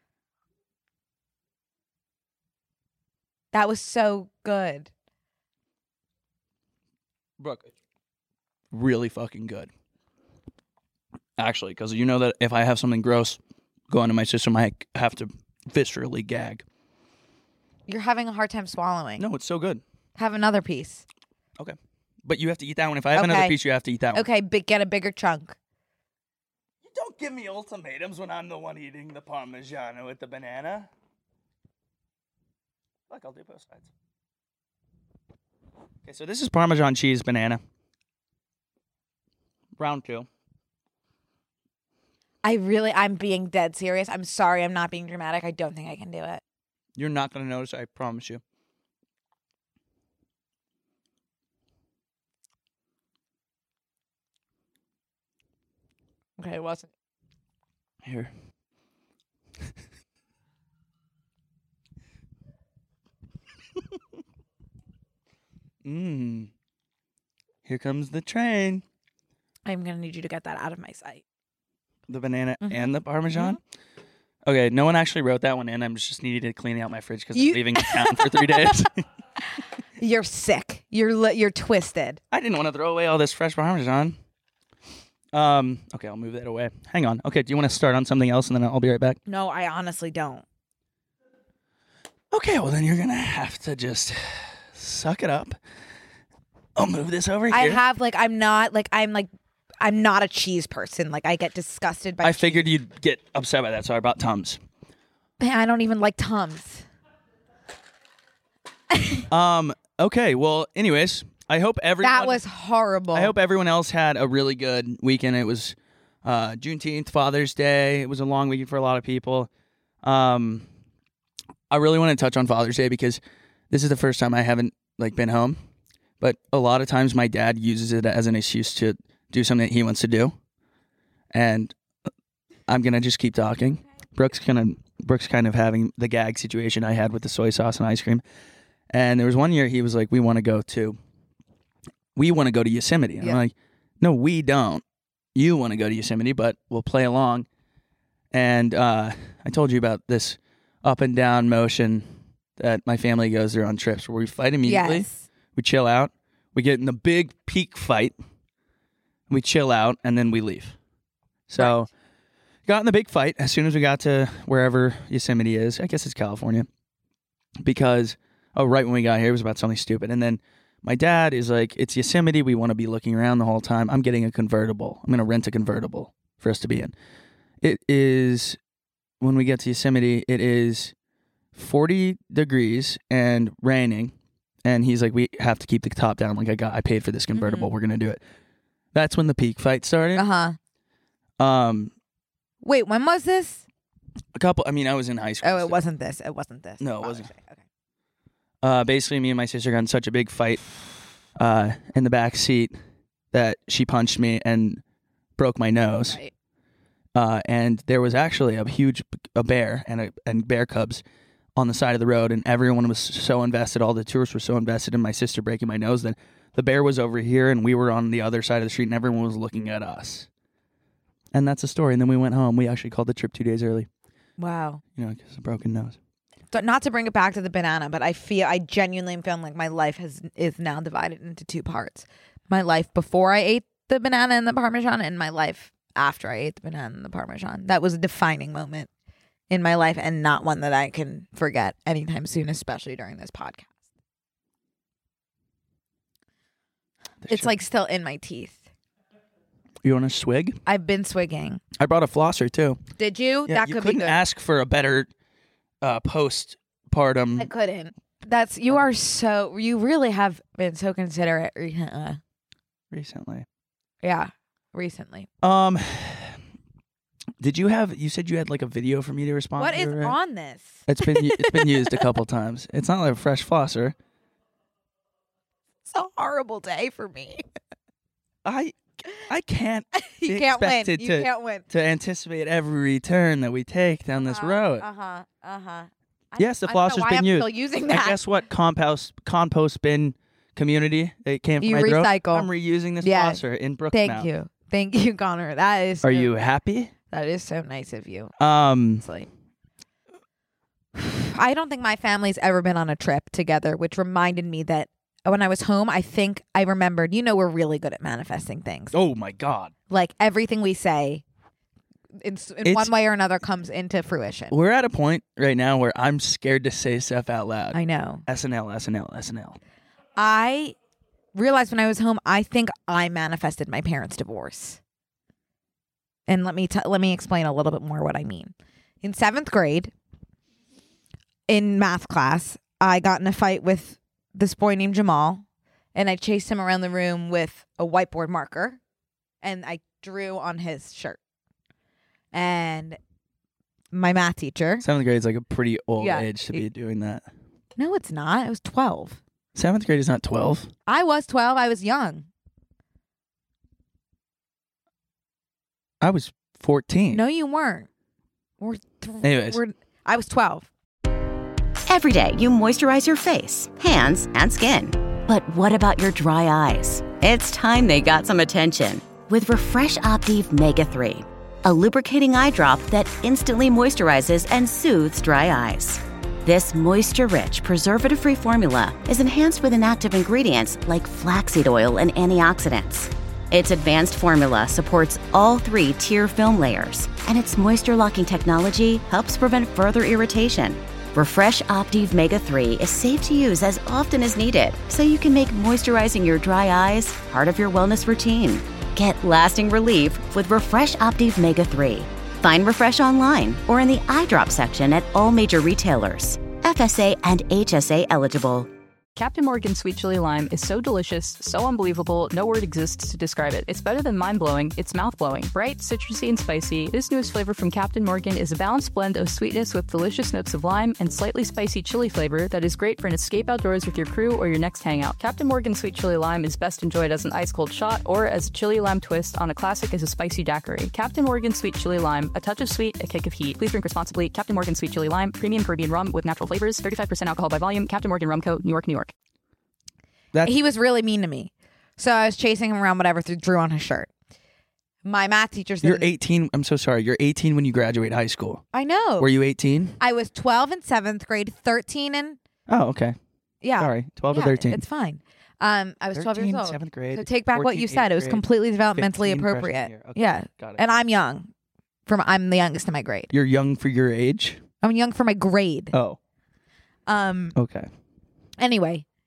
That was so good. Brooke, really fucking good. Actually, because you know that if I have something gross go into my system, I have to viscerally gag. You're having a hard time swallowing. No, it's so good. Have another piece. Okay. But you have to eat that one. If I have another Okay. piece, you have to eat that one. Okay, get a bigger chunk. You don't give me ultimatums when I'm the one eating the Parmigiano with the banana. Look, I'll do both sides. Okay, so this is Parmesan cheese banana. Round 2. I'm being dead serious. I'm sorry, I'm not being dramatic. I don't think I can do it. You're not going to notice, I promise you. Okay, it wasn't. Here. Here comes the train. I'm going to need you to get that out of my sight. The banana Mhm. and the Parmesan. Okay, no one actually wrote that one in. I'm just needing to clean out my fridge because I'm You- leaving town for 3 days. You're sick. You're twisted. I didn't want to throw away all this fresh Parmesan. Okay, I'll move that away. Hang on. Okay, do you want to start on something else and then I'll be right back? No, I honestly don't. Okay, well then you're gonna have to just suck it up. I'll move this over here. I have I'm not a cheese person. Like I get disgusted by I figured you'd get upset by that, so I brought Tums. Man, I don't even like Tums. Okay, well, anyways, I hope everyone That was horrible. I hope everyone else had a really good weekend. It was Juneteenth, Father's Day. It was a long weekend for a lot of people. I really want to touch on Father's Day because this is the first time I haven't been home. But a lot of times my dad uses it as an excuse to do something that he wants to do. And I'm going to just keep talking. Brooks kind of having the gag situation I had with the soy sauce and ice cream. And there was one year he was like, we want to go to Yosemite. And I'm like, no, we don't. You want to go to Yosemite, but we'll play along. And I told you about this up and down motion that my family goes through on trips where we fight immediately. Yes. We chill out. We get in the big peak fight. We chill out, and then we leave. So got in the big fight as soon as we got to wherever Yosemite is. I guess it's California. Because, right when we got here, it was about something stupid. And then My dad is like, it's Yosemite. We want to be looking around the whole time. I'm getting a convertible. I'm going to rent a convertible for us to be in. It is, when we get to Yosemite, it is 40 degrees and raining. And he's like, we have to keep the top down. Like, I paid for this convertible. We're going to do it. That's when the peak fight started. Wait, when was this? I was in high school. Oh, it wasn't this. It wasn't this. No, it wasn't. Okay. Basically, me and my sister got in such a big fight in the back seat that she punched me and broke my nose. Right. And there was actually a bear and bear cubs on the side of the road, and everyone was so invested. All the tourists were so invested in my sister breaking my nose that the bear was over here and we were on the other side of the street, and everyone was looking at us. And that's the story. And then we went home. We actually called the trip 2 days early. Wow. Because of a broken nose. Not to bring it back to the banana, but I genuinely feel like my life is now divided into two parts. My life before I ate the banana and the Parmesan, and my life after I ate the banana and the Parmesan. That was a defining moment in my life, and not one that I can forget anytime soon, especially during this podcast. It's like still in my teeth. You want a swig? I've been swigging. I brought a flosser too. Did you? Yeah, That you could couldn't be good. ask for a better postpartum. I couldn't. You really have been so considerate Recently. Yeah, recently. You said you had like a video for me to respond What to? is right? on this? It's been used a couple times. It's not like a fresh flosser. It's a horrible day for me. I can't You be can't win. expected You can't win. to anticipate every turn that we take down this road. Yes, the flosser's been used. I'm still using that. And guess what? Compost bin community. It came from You my throat. recycle. I'm reusing this Yeah. flosser in Brookmount. Thank you, Connor. That is. Are you happy? That is so nice of you. Um, I don't think my family's ever been on a trip together, which reminded me that when I was home, I think I remembered. We're really good at manifesting things. Oh my God! Like everything we say, in one way or another, comes into fruition. We're at a point right now where I'm scared to say stuff out loud. I know. SNL. I realized when I was home, I think I manifested my parents' divorce. And let me explain a little bit more what I mean. In 7th grade, in math class, I got in a fight with this boy named Jamal, and I chased him around the room with a whiteboard marker, and I drew on his shirt. And my math teacher... 7th grade is like a pretty old Yeah. age to be doing that. No, it's not. I was 12. 7th grade is not 12. I was 12. I was young. I was 14. No, you weren't. Anyways. I was 12. Every day, you moisturize your face, hands, and skin. But what about your dry eyes? It's time they got some attention with Refresh Optive Mega 3, a lubricating eye drop that instantly moisturizes and soothes dry eyes. This moisture-rich, preservative-free formula is enhanced with inactive ingredients like flaxseed oil and antioxidants. Its advanced formula supports all 3 tier film layers, and its moisture-locking technology helps prevent further irritation. Refresh Optive Mega 3 is safe to use as often as needed, so you can make moisturizing your dry eyes part of your wellness routine. Get lasting relief with Refresh Optive Mega 3. Find Refresh online or in the eye drop section at all major retailers. FSA and HSA eligible. Captain Morgan Sweet Chili Lime is so delicious, so unbelievable, no word exists to describe it. It's better than mind-blowing, it's mouth-blowing. Bright, citrusy, and spicy, this newest flavor from Captain Morgan is a balanced blend of sweetness with delicious notes of lime and slightly spicy chili flavor that is great for an escape outdoors with your crew or your next hangout. Captain Morgan Sweet Chili Lime is best enjoyed as an ice-cold shot or as a chili lime twist on a classic as a spicy daiquiri. Captain Morgan Sweet Chili Lime, a touch of sweet, a kick of heat. Please drink responsibly. Captain Morgan Sweet Chili Lime, premium Caribbean rum with natural flavors, 35% alcohol by volume. Captain Morgan Rum Co., New York, New York. He was really mean to me. So I was chasing him around, whatever, drew on his shirt. My math teacher said... You're 18. I'm so sorry. You're 18 when you graduate high school. I know. Were you 18? I was 12 in 7th grade, 13 and... Oh, okay. Yeah. Sorry. 12 yeah, to 13. It's fine. I was 12 years old. 7th grade. So take back what 14, you said. It was 8th completely grade, developmentally 15 freshman appropriate. year. Okay, Yeah. got it. And I'm young. I'm the youngest in my grade. You're young for your age? I'm young for my grade. Oh. Okay. Anyway,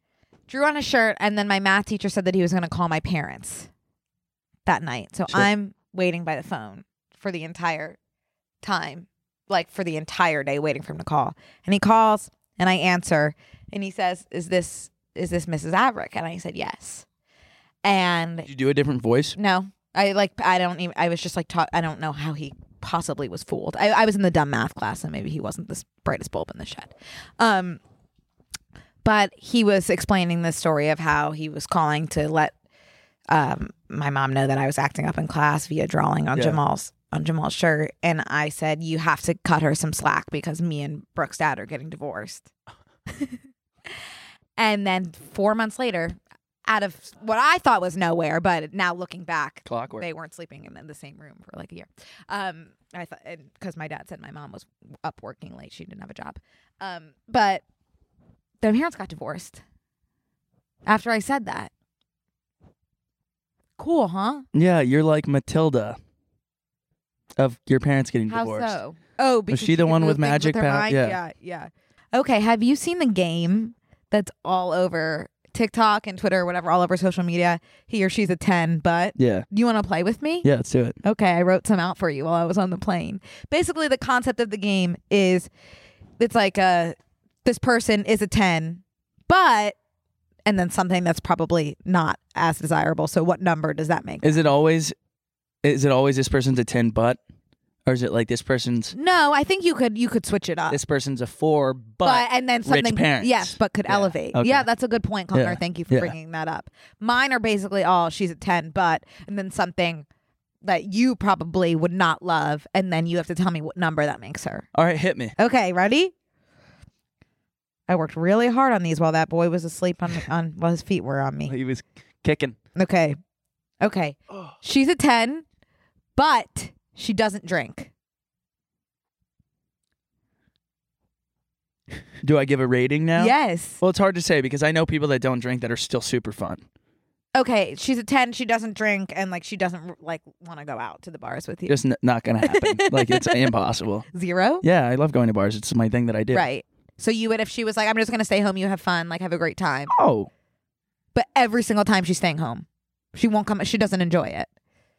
drew on a shirt, and then my math teacher said that he was going to call my parents that night. So Sure. I'm waiting by the phone for the entire time, like for the entire day, waiting for him to call. And he calls, and I answer, and he says, "Is this Mrs. Averick?" And I said, "Yes." And Did you do a different voice? no, I was just like, I don't know how he possibly was fooled. I was in the dumb math class, and maybe he wasn't the brightest bulb in the shed. But he was explaining the story of how he was calling to let my mom know that I was acting up in class via drawing on Yeah. Jamal's shirt. And I said, "You have to cut her some slack because me and Brooke's dad are getting divorced." And then 4 months later, out of what I thought was nowhere, but now looking back, Clockwork. they weren't sleeping in the same room for like a year. I thought, because my dad said my mom was up working late, she didn't have a job. But their parents got divorced after I said that. Cool, huh? Yeah, you're like Matilda of your parents getting How divorced. so? Oh, because she the can one move with things magic her power? mind? Yeah. Yeah. Okay, have you seen the game that's all over TikTok and Twitter or whatever, all over social media? He or she's a 10, but Yeah. do you want to play with me? Yeah, let's do it. Okay, I wrote some out for you while I was on the plane. Basically, the concept of the game is it's like this person is a 10, but, and then something that's probably not as desirable. So what number does that make? Is it always this person's a 10 but? Or is it like this person's No, I think you could switch it up. this person's a 4 but and then rich something, parents? yes, but could Yeah, elevate. okay. Yeah, that's a good point, Connor. Yeah, Thank you for yeah. bringing that up. Mine are basically all she's a 10, but, and then something that you probably would not love, and then you have to tell me what number that makes her. All right, hit me. Okay, ready? I worked really hard on these while that boy was asleep on while his feet were on me. He was kicking. Okay. She's a 10, but she doesn't drink. Do I give a rating now? Yes. Well, it's hard to say because I know people that don't drink that are still super fun. Okay, she's a 10, she doesn't drink, and like she doesn't like want to go out to the bars with you. Just not gonna happen. Like it's impossible. 0? Yeah, I love going to bars. It's my thing that I do. Right. So you would if she was like, "I'm just going to stay home, you have fun, like have a great time." Oh, But every single time she's staying home. She won't come, she doesn't enjoy it.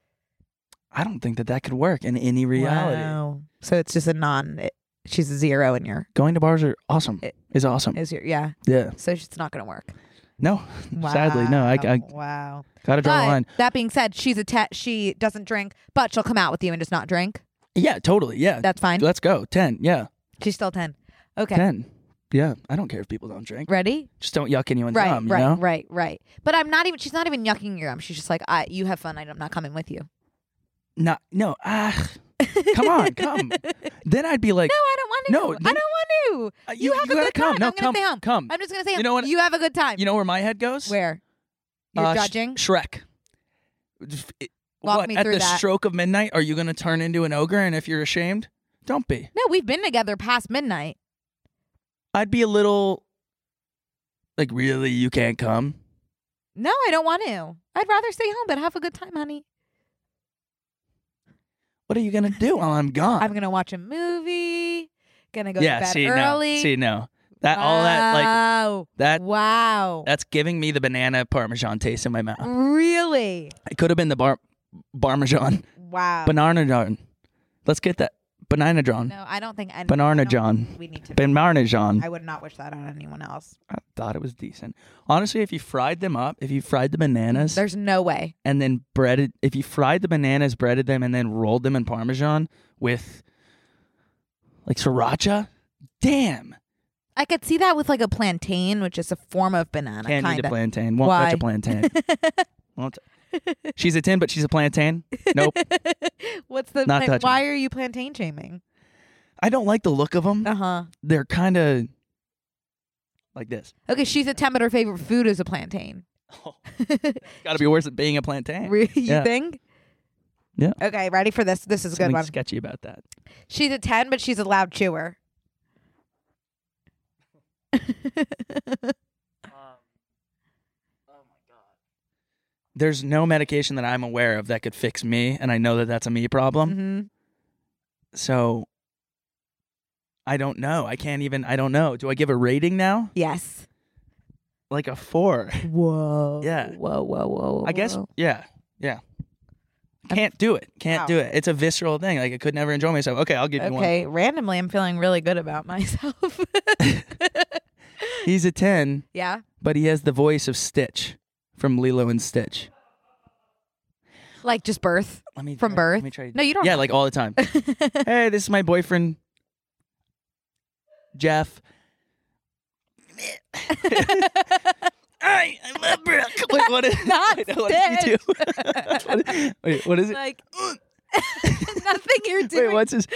I don't think that could work in any reality. Wow. So it's just she's a 0 in your Going to bars are awesome. Is awesome. yeah. Yeah. So it's not going to work. No. Sadly, no. I Wow. gotta draw a But line. that being said, she's a she doesn't drink, but she'll come out with you and just not drink. Yeah, totally. Yeah. That's fine. Let's go. 10. Yeah. She's still 10. Okay. 10. Yeah. I don't care if people don't drink. Ready? Just don't yuck anyone's Right, gum, right, you know? right. But she's not even yucking your gum. She's just like, you have fun. I'm not coming with you. No. Come on, come. Then I'd be like, No, I don't want to. No, I don't want to. You have a gotta good come. time. No, I'm going to stay home. come. I'm just going to say, You know what? You have a good time. You know where my head goes? Where? You're judging? Shrek. Walk What, me at through the that. stroke of midnight, are you going to turn into an ogre? And if you're ashamed, don't be. No, we've been together past midnight. I'd be a little like, really, you can't come? No, I don't want to. I'd rather stay home, but have a good time, honey. What are you going to do while I'm gone? I'm going to watch a movie. Going to go yeah, to bed see, early. no. That, all that, like, that, Wow. that's giving me the banana parmesan taste in my mouth. Really? It could have been the parmesan. Wow. Banana John. Let's get that. Banana John. No, I don't think any. Banana I don't John. think we need to. Banana John. I would not wish that on anyone else. I thought it was decent. Honestly, if you fried them up, if you fried the bananas There's no way. and then if you fried the bananas, breaded them, and then rolled them in Parmesan with like sriracha, damn. I could see that with like a plantain, which is a form of banana. Can't eat a kinda. plantain. Won't Why? touch a plantain. Won't She's a 10, but she's a plantain. Nope. What's the Not touching. why are you plantain shaming? I don't like the look of them. Uh-huh. They're kind of like this. Okay, she's a 10, but her favorite food is a plantain. Got to be worse than being a plantain. You Yeah. think? Yeah. Okay, ready for this? This is a good Something one. sketchy about that. She's a 10, but she's a loud chewer. There's no medication that I'm aware of that could fix me, and I know that that's a me problem. Mm-hmm. So I don't know. I don't know. Do I give a rating now? Yes. like a 4. Whoa. Yeah. Whoa. I guess. Yeah. Can't do it. Can't Wow. do it. It's a visceral thing. Like I could never enjoy myself. Okay, I'll give you one. Okay, randomly, I'm feeling really good about myself. He's a 10, Yeah. but he has the voice of Stitch from Lilo and Stitch. Like just birth. Let me From birth? Let me try. No, you don't Yeah, have like all the time. Hey, this is my boyfriend, Jeff. I love Brooke. Wait, what is Not wait, what did you do? Wait, what is it? Like nothing you're doing. Wait, what's his?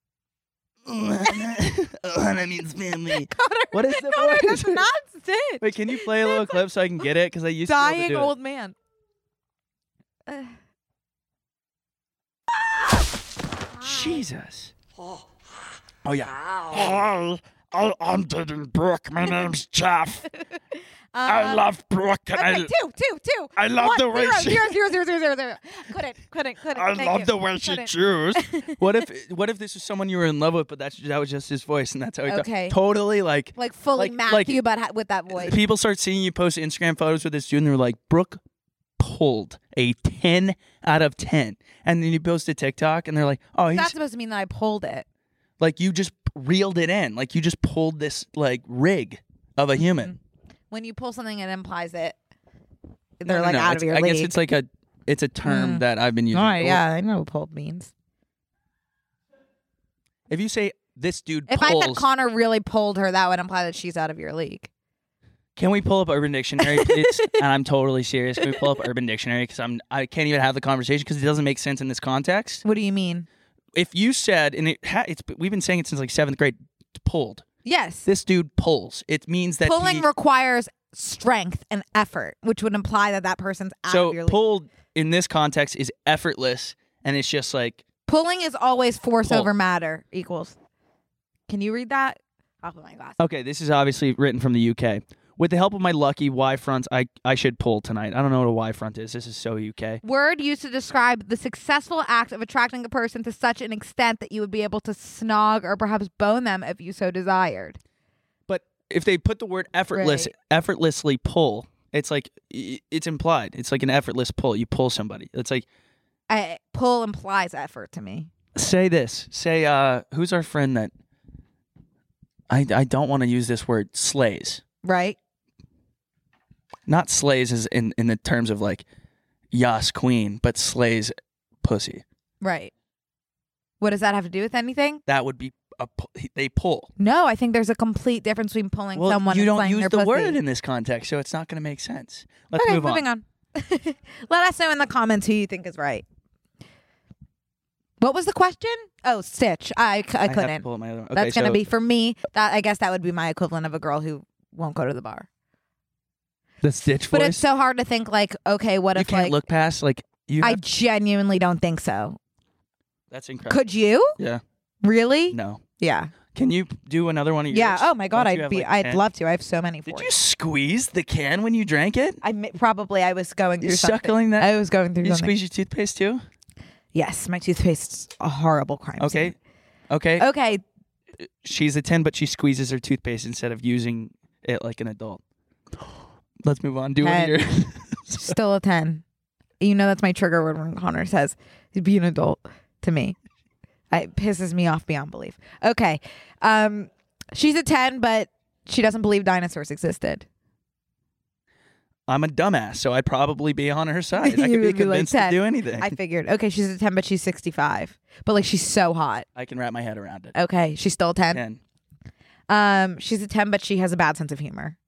Ohana means family. Connor, What is the Connor, voice? that's not Stitch. Wait, can you play a little clip so I can get it? Because I used to be able Dying to do old man. it. Jesus. Oh yeah. Hi, I'm dating Brooke. My name's Jeff. I love Brooke, and Okay, two. I love the way she- Zero. Couldn't. I Thank love you. the way she Couldn't. chews. What if this was someone you were in love with, but that was just his voice, and that's how he Okay. totally like Like fully Like- Matthew, but with that voice. people start seeing you post Instagram photos with this dude, and they're like, Brooke pulled a 10 out of 10, and then you post a TikTok, and they're like, oh, he's That's supposed to mean that I pulled it. like you just reeled it in, like you just pulled this like rig of a human. When you pull something, it implies it. No, They're no, like no, out it's- of your I league. guess it's a term that I've been using. All right, yeah, I know what pulled means. If you say this dude If I said pulls, Connor really pulled her, that would imply that she's out of your league. can we pull up Urban Dictionary, please? And I'm totally serious. Can we pull up Urban Dictionary? Because I can't even have the conversation because it doesn't make sense in this context. What do you mean? If you said, and we've been saying it since like 7th grade, pulled. Yes. This dude pulls. It means that Pulling he, requires strength and effort, which would imply that that person's out so of your league. pulled in this context is effortless, and it's just like Pulling is always force Pull. over matter equals. Can you read that? I'll put my glasses. okay. This is obviously written from the UK. With the help of my lucky Y fronts, I should pull tonight. I don't know what a Y front is. This is so UK. Word used to describe the successful act of attracting a person to such an extent that you would be able to snog or perhaps bone them if you so desired. But if they put the word effortlessly pull, it's like it's implied. It's like an effortless pull. You pull somebody. It's like Pull implies effort to me. say this. Say who's our friend that I don't want to use this word slays. Right? Not slays as in the terms of like Yas queen, but slays pussy. Right. What does that have to do with anything? That would be they pull. No, I think there's a complete difference between pulling Well, someone you and don't slaying use their the pussy. word in this context, so it's not going to make sense. Let's Okay, move on. moving on. Let us know in the comments who you think is right. What was the question? Oh, Stitch. I I have to couldn't. pull up my other one. Okay, That's gonna so be for me. That I guess that would be my equivalent of a girl who won't go to the bar. the Stitch But voice. it's so hard to think. Like, okay, what you if can't like look past like you. I Have, genuinely don't think so. that's incredible. Could you Yeah. really? No. Yeah. Can you do another one of yours? Yeah. Oh my god, Don't you have, like, I'd 10? love to. I have so many for Did you. you squeeze the can when you drank it? I was going through You're something. suckling that? I was going through You something. squeeze your toothpaste too? Yes, my toothpaste's a horrible crime. Okay. scene. Okay. Okay. She's a 10, but she squeezes her toothpaste instead of using it like an adult. Let's move on. Do one of 10. yours. Still a 10. You know that's my trigger word when Connor says be an adult to me. It pisses me off beyond belief. Okay. She's a 10, but she doesn't believe dinosaurs existed. I'm a dumbass, so I'd probably be on her side. I You could be would be like convinced to 10. do anything. I figured. Okay, she's a 10, but she's 65. But like she's so hot. I can wrap my head around it. Okay, she's still a 10. 10. She's a 10, but she has a bad sense of humor.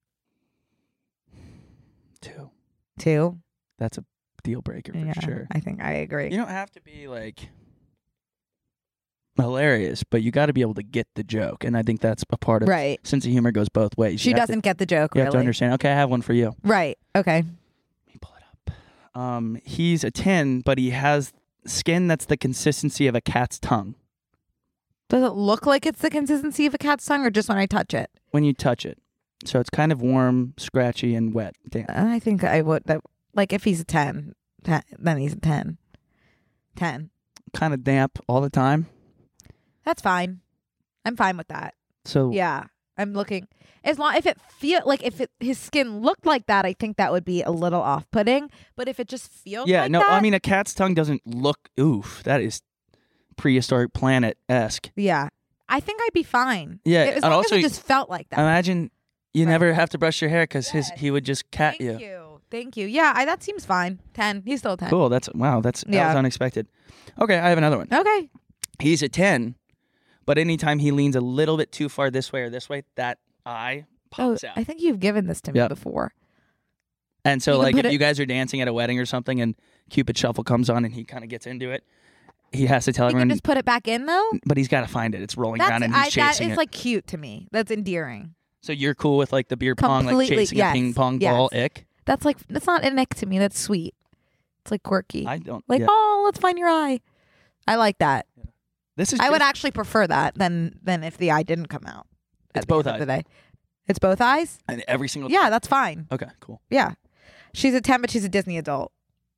2. 2. That's a deal breaker for sure. I think I agree. You don't have to be like hilarious, but you got to be able to get the joke, and I think that's a part of Right. sense of humor goes both ways. She You have to- doesn't get the joke, You really. have to understand. Okay, I have one for you. Right. Okay. Let me pull it up. He's a 10, but he has skin that's the consistency of a cat's tongue Does it look like it's the consistency of a cat's tongue or just when I touch it? when you touch it. So it's kind of warm, scratchy, and wet. Damn. I think I would. Like if he's a 10, then he's a 10. 10. Kind of damp all the time. That's fine. I'm fine with that. So Yeah. I'm looking. As long if it feel like his skin looked like that, I think that would be a little off-putting. But if it just feels like that, I mean a cat's tongue doesn't look. Oof, that is prehistoric planet-esque. Yeah, I think I'd be fine. Yeah, as and long also as it just felt like that. Imagine you Right. never have to brush your hair because he would just cat Thank you. Yeah, that seems fine. 10. He's still 10. Cool. That was unexpected. Okay, I have another one. Okay. He's a 10, but anytime he leans a little bit too far this way or this way, that eye pops out. I think you've given this to me Yep. before. And so, You can like, put if it- you guys are dancing at a wedding or something and Cupid Shuffle comes on and he kind of gets into it, he has to tell You everyone, can just put it back in though. but he's got to find it. It's rolling around and he's That chasing is it. like cute to me. That's endearing. So you're cool with, like, the beer pong, like, Completely, chasing a ping pong ball ick? That's not an ick to me. That's sweet. It's like quirky. I don't. Like, yeah. oh, let's find your eye. I like that. This is I would just- actually prefer that than if the eye didn't come out. It's at the both end of eyes. the day. It's both eyes? and every single Yeah, that's fine. Okay, cool. Yeah. She's a 10, but she's a Disney adult.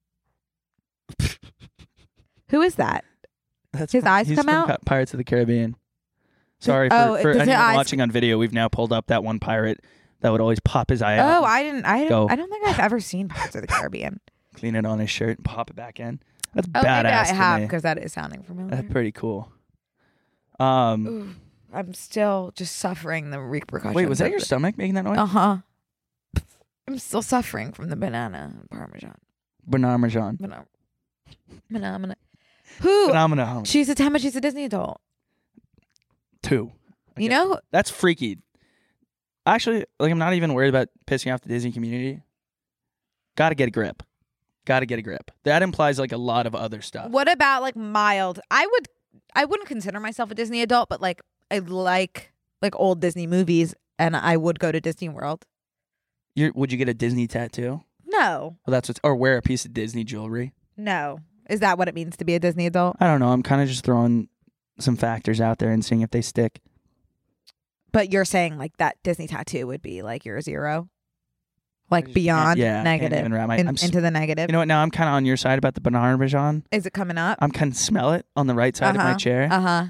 Who is that? That's His eyes he's come from out? Pirates of the Caribbean. Sorry Oh, for does his anyone eyes- watching on video. We've now pulled up that one pirate that would always pop his eye out. Oh, I Go. don't think I've ever seen Pirates of the Caribbean. Clean it on his shirt and pop it back in. That's Oh, badass maybe I to have me. because that is sounding familiar. That's pretty cool. Ooh, I'm still just suffering the repercussions. Wait, was that your stomach making that noise? Uh-huh. I'm still suffering from the banana parmesan. Banana. Banana. Who? Phenomenal. She's a 10, but she's a Disney adult. 2. You know? That's freaky. Actually, like, I'm not even worried about pissing off the Disney community. Gotta get a grip. That implies, like, a lot of other stuff. What about like mild? I wouldn't consider myself a Disney adult, but like I like old Disney movies, and I would go to Disney World. Would you get a Disney tattoo? No. Well, or wear a piece of Disney jewelry? No. Is that what it means to be a Disney adult? I don't know. I'm kind of just throwing some factors out there and seeing if they stick. But you're saying like that Disney tattoo would be like your 0? Like beyond I can't negative. even wrap Into the negative. You know what? Now I'm kind of on your side about the banana parmesan. Is it coming up? I'm kind of smell it on the right side of my chair. Uh-huh.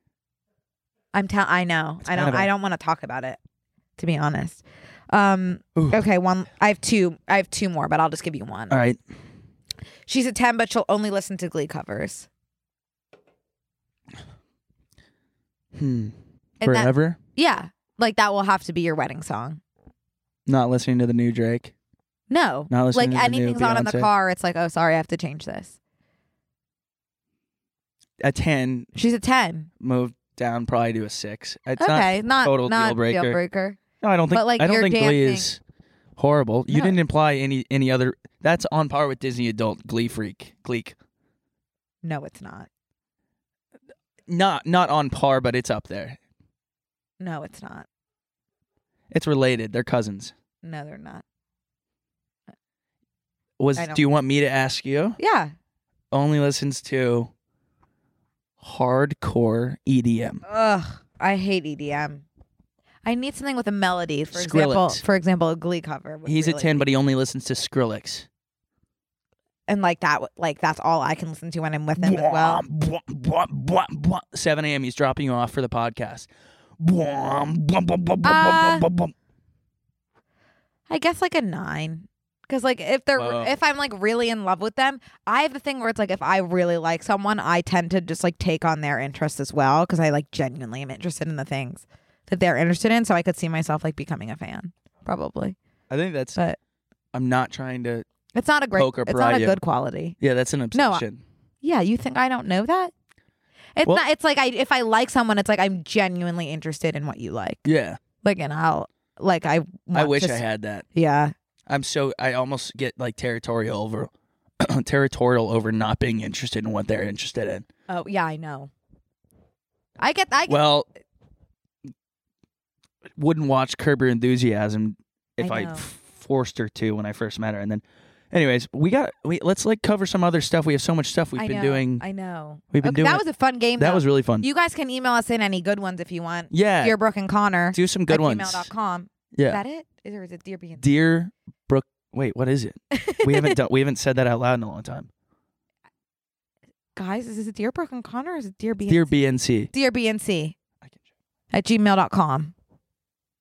I know. It's kind of I don't want to talk about it, to be honest. Ooh. Okay, I have two more, but I'll just give you one. All right. She's a 10, but she'll only listen to Glee covers. And Forever? Yeah. Like that will have to be your wedding song. Not listening to the new Drake? No. Not listening Like to the new anything's on in the Beyonce? car, it's like, oh, sorry, I have to change this. A 10, She's a 10. moved down probably to a 6. It's Okay, not total not deal breaker. No, I don't think. But, like, I don't you're think Glee dancing. is horrible. You No. didn't imply any other. That's on par with Disney adult Glee freak. Gleek. No, it's not. Not on par, but it's up there. No, it's not. It's related. They're cousins. No, they're not. I don't- Do you want me to ask you? Yeah. Only listens to hardcore EDM. Ugh, I hate EDM. I need something with a melody. For Skrillex. example, a Glee cover. would He's a really 10, be- but he only listens to Skrillex. and like that, like that's all I can listen to when I'm with him as well. 7 a.m. He's dropping you off for the podcast. I guess like a 9. Because like Whoa. if I'm like really in love with them, I have the thing where it's like if I really like someone, I tend to just like take on their interest as well because I like genuinely am interested in the things that they're interested in. So I could see myself like becoming a fan, probably. I think that's. But I'm not trying to. it's not a great. Poke or It's pry not a you. good quality. Yeah, that's an obsession. Yeah, you think I don't know that? It's Well- not. It's like if I like someone, it's like I'm genuinely interested in what you like. Yeah. Like, and I wish to I had that. Yeah. I almost get like territorial over not being interested in what they're interested in. Oh yeah, I know. I get. Well, wouldn't watch Curb Your Enthusiasm if I I know. forced her to when I first met her. And then, anyways, let's like cover some other stuff. We have so much stuff we've been doing. I know. We've been doing That it. was a fun game. That though. was really fun. You guys can email us in any good ones if you want. Yeah. Dear Brooke and Connor. Do some good ones. gmail.com. Yeah. Is that it? Or is it Dear BNC? Dear Brooke. Wait, what is it? We haven't said that out loud in a long time. Guys, is it Dear Brooke and Connor or is it Dear BNC? Dear BNC. Dear BNC at gmail.com.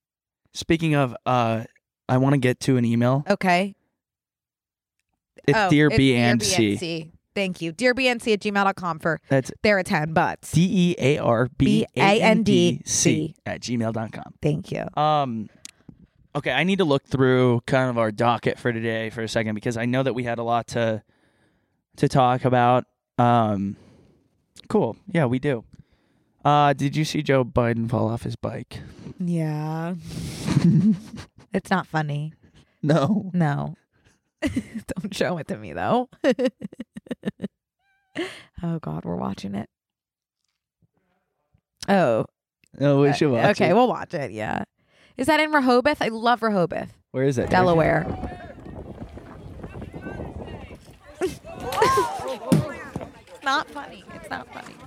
Speaking of, I want to get to an email. Okay. It's Dear it's BNC. BNC. Thank you. DearBNC@gmail.com for That's their 10 butts. DearBandc @gmail.com. Thank you. Okay, I need to look through kind of our docket for today for a second because I know that we had a lot to talk about. Cool. Yeah, we do. Did you see Joe Biden fall off his bike? Yeah. It's not funny. No. No. Don't show it to me, though. Oh, God, we're watching it. Oh. No, we should watch okay, it. we'll watch it, yeah. Is that in Rehoboth? I love Rehoboth. Where is it? Delaware. Not funny. It's not funny.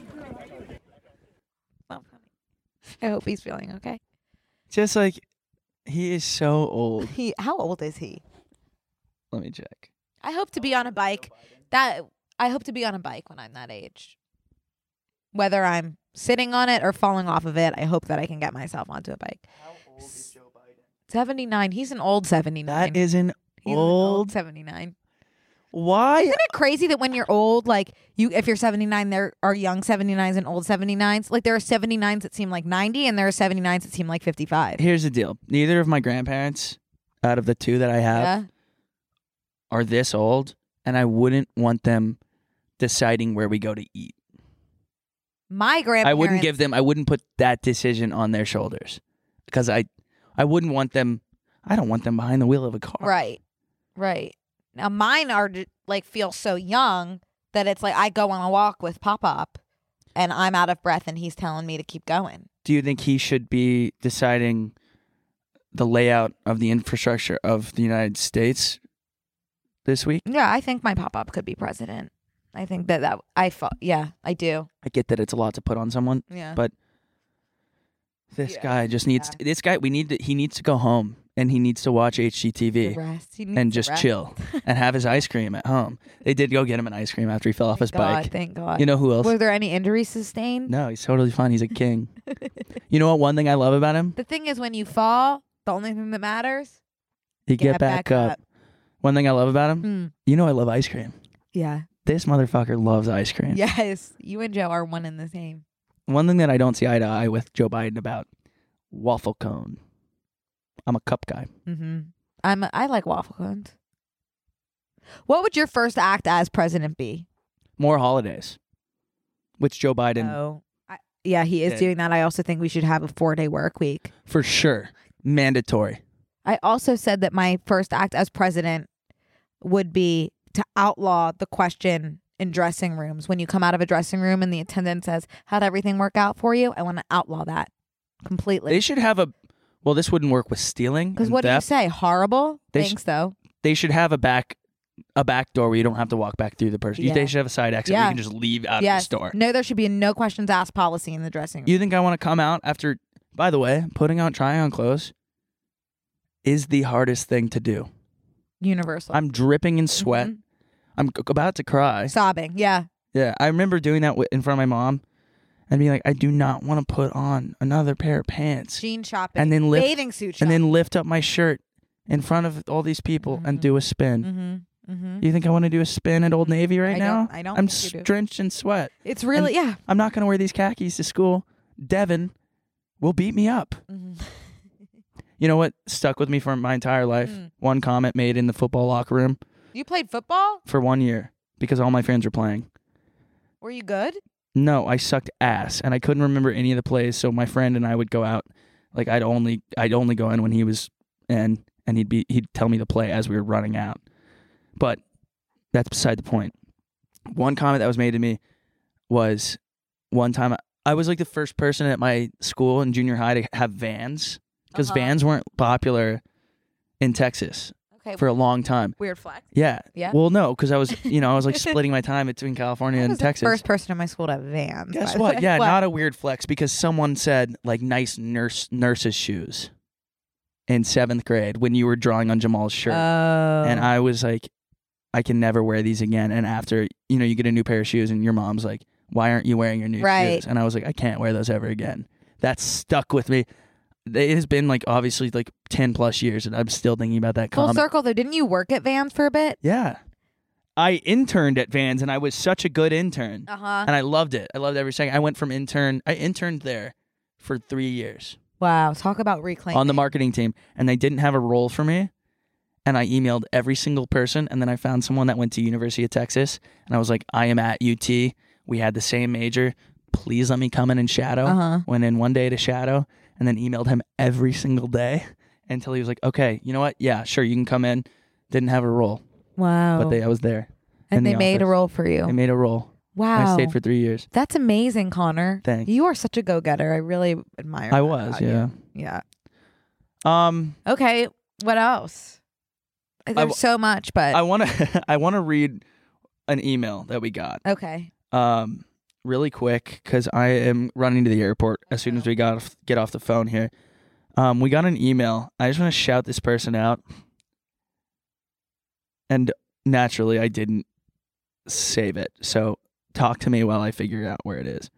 Not funny. I hope he's feeling okay. Just like, he is so old. How old is he? Let me check. I hope to be on a bike. I hope to be on a bike when I'm that age. Whether I'm sitting on it or falling off of it, I hope that I can get myself onto a bike. How old is Joe Biden? 79. He's an old 79. That is an He's an old 79. Why? Isn't it crazy that when you're old, like if you're 79, there are young 79s and old 79s? Like there are 79s that seem like 90 and there are 79s that seem like 55. Here's the deal. Neither of my grandparents, out of the two that I have, Yeah. are this old, and I wouldn't want them deciding where we go to eat. My grandparents. I wouldn't put that decision on their shoulders because I wouldn't want them. I don't want them behind the wheel of a car. Right. Now mine are like feel so young that it's like I go on a walk with Pop-Up and I'm out of breath and he's telling me to keep going. Do you think he should be deciding the layout of the infrastructure of the United States this week? Yeah, I think my Pop-Up could be president. I think that I do. I get that it's a lot to put on someone, Yeah. but this guy just needs he needs to go home and he needs to watch HGTV Rest. He needs and to just rest. chill and have his ice cream at home. They did go get him an ice cream after he fell off his bike. Thank God. You know who else? Were there any injuries sustained? No, he's totally fine. He's a king. You know what? One thing I love about him? The thing is, when you fall, the only thing that matters, You get back up. One thing I love about him? You know I love ice cream. Yeah. This motherfucker loves ice cream. Yes. You and Joe are one and the same. One thing that I don't see eye to eye with Joe Biden about, waffle cone. I'm a cup guy. Mm-hmm. I like waffle cones. What would your first act as president be? More holidays, which Joe Biden, Oh, yeah, he is Yeah. doing that. I also think we should have a 4-day work week. for sure, mandatory. I also said that my first act as president would be to outlaw the question in dressing rooms. When you come out of a dressing room and the attendant says, "How'd everything work out for you?" I want to outlaw that completely. They should have well, this wouldn't work with stealing. Because and what do you theft. say? Horrible? They Thanks, though. They should have a back door where you don't have to walk back through the person. Yeah. They should have a side exit where Yeah. you can just leave out of Yes. the store. No, there should be a no questions asked policy in the dressing room. You think I want to come out after, by the way, trying on clothes is the hardest thing to do. Universal. I'm dripping in sweat. Mhm. I'm about to cry. Sobbing. Yeah. Yeah, I remember doing that in front of my mom and being like, I do not want to put on another pair of pants Jean shopping. And then bathing suit and shopping. then lift up my shirt in front of all these people and do a spin. Mm-hmm. Mm-hmm. You think I want to do a spin at Old Navy right now? I don't I'm think you do. drenched in sweat. It's really, yeah. I'm not going to wear these khakis to school. Devin will beat me up. Mm-hmm. You know what stuck with me for my entire life? One comment made in the football locker room You played football? for 1 year because all my friends were playing. Were you good? No, I sucked ass and I couldn't remember any of the plays. So my friend and I would go out. Like I'd only go in when he was in, and he'd tell me the play as we were running out. But that's beside the point. One comment that was made to me was one time I was like the first person at my school in junior high to have vans because vans weren't popular in Texas Okay. for a long time. Weird flex. Yeah. Yeah. Well, no, because I was like splitting my time between California I and was Texas. the first person in my school to have vans. Guess by the what? way. Yeah, What? not a weird flex because someone said like nice nurse's shoes in 7th grade when you were drawing on Jamal's shirt. Oh. And I was like, I can never wear these again. And after, you get a new pair of shoes and your mom's like, why aren't you wearing your new Right. shoes? And I was like, I can't wear those ever again. That stuck with me. it has been like obviously like 10 plus years, and I'm still thinking about that Full comment. circle though. Didn't you work at Vans for a bit? Yeah. I interned at Vans, and I was such a good intern. And I loved it. I loved every second. I interned there for 3 years Wow. Talk about reclaiming. on the marketing team, and they didn't have a role for me. And I emailed every single person, and then I found someone that went to University of Texas, and I was like, I am at UT. We had the same major. Please let me come in and shadow. Went in one day to shadow, and then emailed him every single day until he was like, okay, you know what? Yeah, sure, you can come in. Didn't have a role, Wow. but I was there. and in they the made a office. role for you. They made a role. Wow. I stayed for 3 years. That's amazing, Connor. Thanks. You are such a go-getter. I really admire I that was, about you. yeah. Yeah. Okay. What else? There's so much, but I want to I want to read an email that we got okay. really quick because I am running to the airport as soon as we get off the phone here. We got an email. I just want to shout this person out, and naturally I didn't save it. So talk to me while I figure out where it is.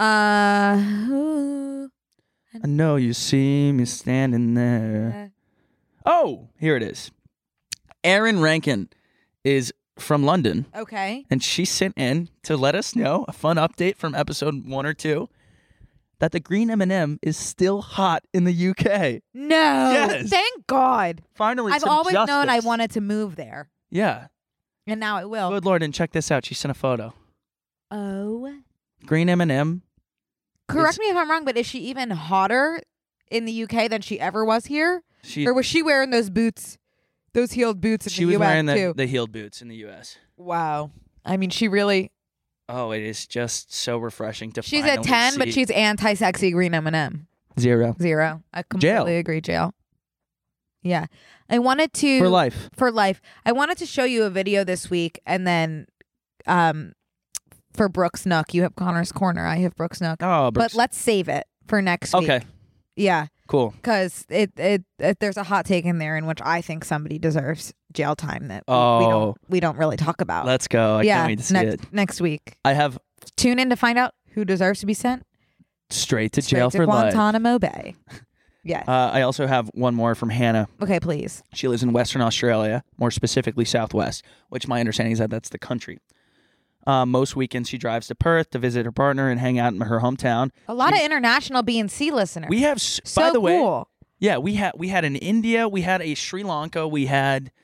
Who? I know you see me standing there. Oh, here it is. Erin Rankin is from London, Okay. and she sent in to let us know a fun update from episode 1 or 2 that the green M&M is still hot in the UK. No. Yes. Thank God. Finally, I've some always known I justice. wanted to move there, Yeah. and now I will. Good Lord, and check this out. She sent a photo. Oh. Green M&M. Correct me if I'm wrong, but is she even hotter in the UK than she ever was here? She Or was she wearing those boots, those heeled boots in she the was US wearing too? the heeled boots in the US. Wow. I mean, she really. Oh, it is just so refreshing to She's finally at 10, but see. she's anti-sexy green M&M. 0. 0. I completely agree, Jail. Yeah. I wanted to. For life. For life. I wanted to show you a video this week, and then for Brooks Nook, you have Connor's Corner. I have Brooks Nook. Oh, But let's save it for next week. okay, Yeah. cool. Because it there's a hot take in there in which I think somebody deserves jail time that we don't really talk about. Let's go. I can't wait to see it. Next week. I have Tune in to find out who deserves to be sent straight to straight jail to for life. Guantanamo Bay. Yes. I also have one more from Hannah. Okay, please. She lives in Western Australia, more specifically Southwest, which my understanding is that that's the country. Most weekends she drives to Perth to visit her partner and hang out in her hometown. A lot of international B&C listeners. We have, so by the way, cool. yeah, we had an India, we had a Sri Lanka, we had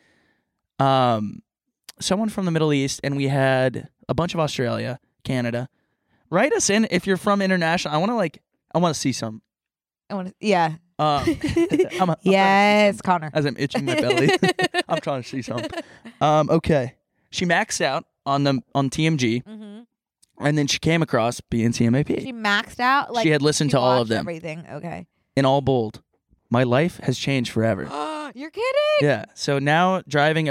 someone from the Middle East, and we had a bunch of Australia, Canada. Write us in if you're from international. I want to see some. Yeah. I'm Yes, Connor. as I'm itching my belly. I'm trying to see some. Okay. She maxed out on TMG, and then she came across BNCMAP. She maxed out. Like She had listened she to all of watched them. Everything. Okay. In all bold. My life has changed forever. You're kidding? Yeah. So now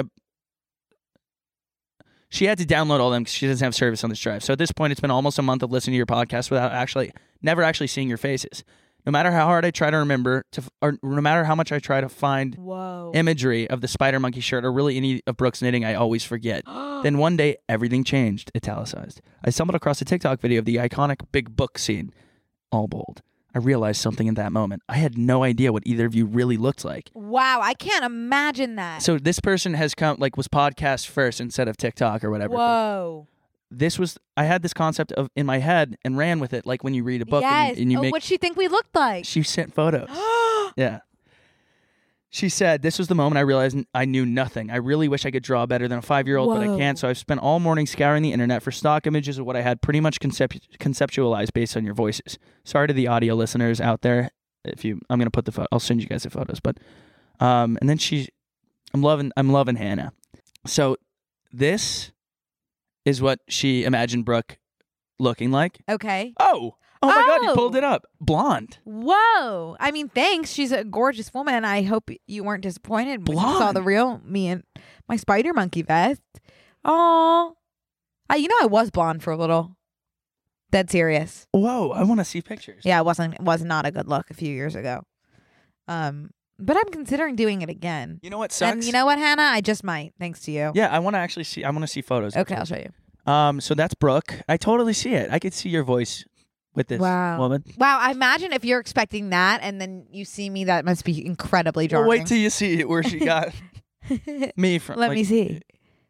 she had to download all of them because she doesn't have service on this drive. So at this point, it's been almost a month of listening to your podcast without never actually seeing your faces. No matter how hard I try to remember or no matter how much I try to find Whoa. imagery of the spider monkey shirt or really any of Brooke's knitting, I always forget. Then one day, everything changed, italicized. I stumbled across a TikTok video of the iconic big book scene, all bold. I realized something in that moment. I had no idea what either of you really looked like. Wow, I can't imagine that. So this person was podcast first instead of TikTok or whatever. Whoa. I had this concept in my head and ran with it, like when you read a book Yes. and you make. What'd she think we looked like? She sent photos. Yeah. She said, "This was the moment I realized I knew nothing. I really wish I could draw better than a 5-year-old, but I Whoa. can't. So I've spent all morning scouring the internet for stock images of what I had pretty much conceptualized based on your voices. Sorry to the audio listeners out there. I'm gonna put the photo. I'll send you guys the photos. But and then I'm loving Hannah. So this is what she imagined Brooke looking like. Okay. Oh my God, you Oh. pulled it up. Blonde. Whoa. I mean, thanks. She's a gorgeous woman. I hope you weren't disappointed when you saw Blonde. the real me in my spider monkey vest. Oh. I was blonde for a little. Dead serious. Whoa, I want to see pictures. Yeah, it was not a good look a few years ago. But I'm considering doing it again. You know what sucks? And you know what, Hannah? I just might, thanks to you. Yeah, I want to see photos. Okay, I'll show you. So that's Brooke. I totally see it. I could see your voice with this Wow. woman. Wow, I imagine if you're expecting that and then you see me, that must be incredibly Well, jarring. wait till you see where she got me from. Let like, me see.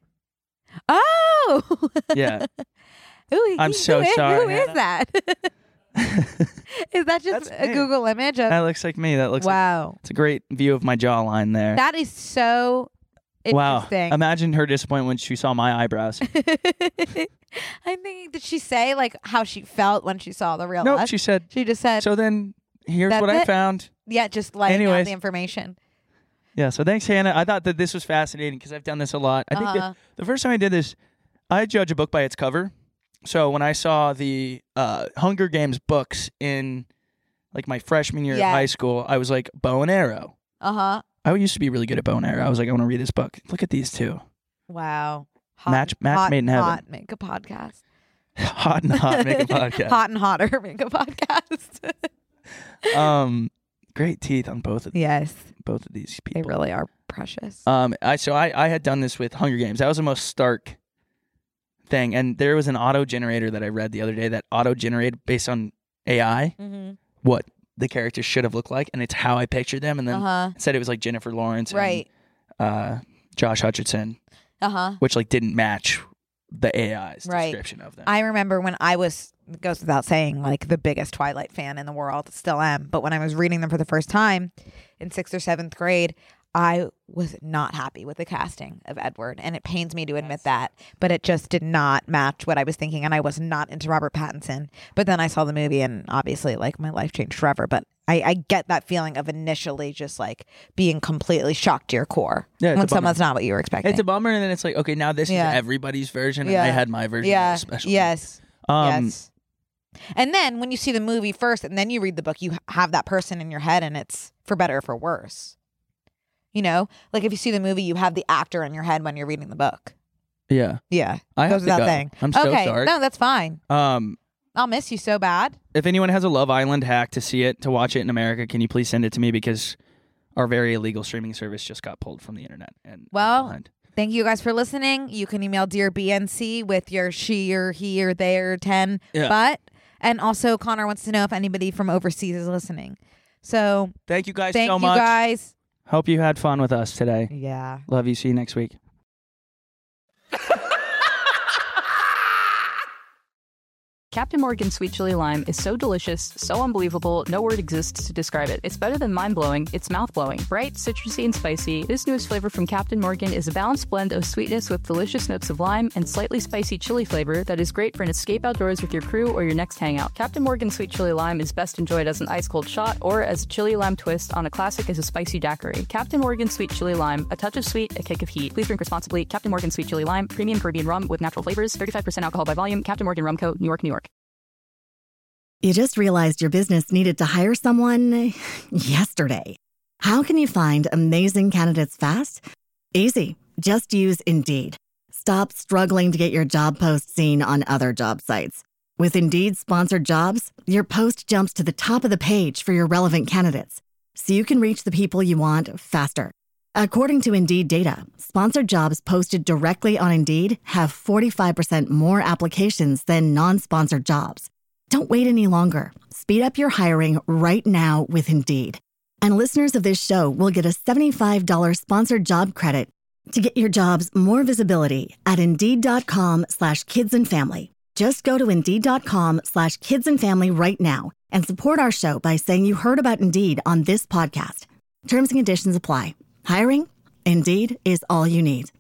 Oh! Yeah. Ooh, I'm so sorry, Who is that? Is that just That's a me. Google image of? That looks like me. That looks like Wow. it's a great view of my jawline there. That is so Wow. interesting. Imagine her disappointment when she saw my eyebrows. I'm thinking, did she say like how she felt when she saw the real Nope, us? she said, She just said, so then here's That's what I it? found. yeah, just laying out Anyways. the information. Yeah, so thanks, Hannah. I thought that this was fascinating because I've done this a lot. I think Uh-huh. the first time I did this, I judge a book by its cover. So when I saw the Hunger Games books in like my freshman year Yeah. of high school, I was like, bow and arrow. Uh-huh. I used to be really good at bow and arrow. I was like, I want to read this book. Look at these two. Wow. Match made in heaven. Hot, make a podcast. Hot and hot, make a podcast. Hot and hotter, make a podcast. Great teeth on both of Yes, these they people. really are precious. I had done this with Hunger Games. That was the most stark thing. And there was an auto generator that I read the other day that auto generated based on AI Mm-hmm. what the characters should have looked like, and it's how I pictured them. And then it said it was like Jennifer Lawrence, Right. And, Josh Hutcherson, which like didn't match the AI's Right. description of them. I remember when I was, it goes without saying, like the biggest Twilight fan in the world, still am. But when I was reading them for the first time in 6th or 7th grade, I was not happy with the casting of Edward. And it pains me to admit that. But it just did not match what I was thinking. And I was not into Robert Pattinson. But then I saw the movie and obviously like my life changed forever. But I get that feeling of initially just like being completely shocked to your core Yeah, it's when a bummer. someone's not what you were expecting. It's a bummer, and then it's like, okay, now this Yeah. is everybody's version, Yeah. and I had my version. Yeah. That was special. Yes. Yes. And then when you see the movie first and then you read the book, you have that person in your head and it's for better or for worse. You know, like if you see the movie, you have the actor in your head when you're reading the book. Yeah. Yeah. I have goes to without go. saying. I'm so okay. sorry. No, that's fine. I'll miss you so bad. If anyone has a Love Island hack to see it, to watch it in America, can you please send it to me, because our very illegal streaming service just got pulled from the internet. And Well, behind. thank you guys for listening. You can email Dear BNC with your she or he or they or 10. Yeah. But, and also Connor wants to know if anybody from overseas is listening. So Thank you guys thank so you much. guys. Hope you had fun with us today. Yeah. Love you. See you next week. Captain Morgan Sweet Chili Lime is so delicious, so unbelievable, no word exists to describe it. It's better than mind-blowing, it's mouth-blowing. Bright, citrusy, and spicy, this newest flavor from Captain Morgan is a balanced blend of sweetness with delicious notes of lime and slightly spicy chili flavor that is great for an escape outdoors with your crew or your next hangout. Captain Morgan Sweet Chili Lime is best enjoyed as an ice-cold shot or as a chili lime twist on a classic as a spicy daiquiri. Captain Morgan Sweet Chili Lime, a touch of sweet, a kick of heat. Please drink responsibly. Captain Morgan Sweet Chili Lime, premium Caribbean rum with natural flavors, 35% alcohol by volume. Captain Morgan Rum Co., New York, New York. You just realized your business needed to hire someone yesterday. How can you find amazing candidates fast? Easy. Just use Indeed. Stop struggling to get your job post seen on other job sites. With Indeed sponsored jobs, your post jumps to the top of the page for your relevant candidates, so you can reach the people you want faster. According to Indeed data, sponsored jobs posted directly on Indeed have 45% more applications than non-sponsored jobs. Don't wait any longer. Speed up your hiring right now with Indeed. And listeners of this show will get a $75 sponsored job credit to get your jobs more visibility at Indeed.com/kidsandfamily. Just go to Indeed.com/kidsandfamily right now and support our show by saying you heard about Indeed on this podcast. Terms and conditions apply. Hiring? Indeed is all you need.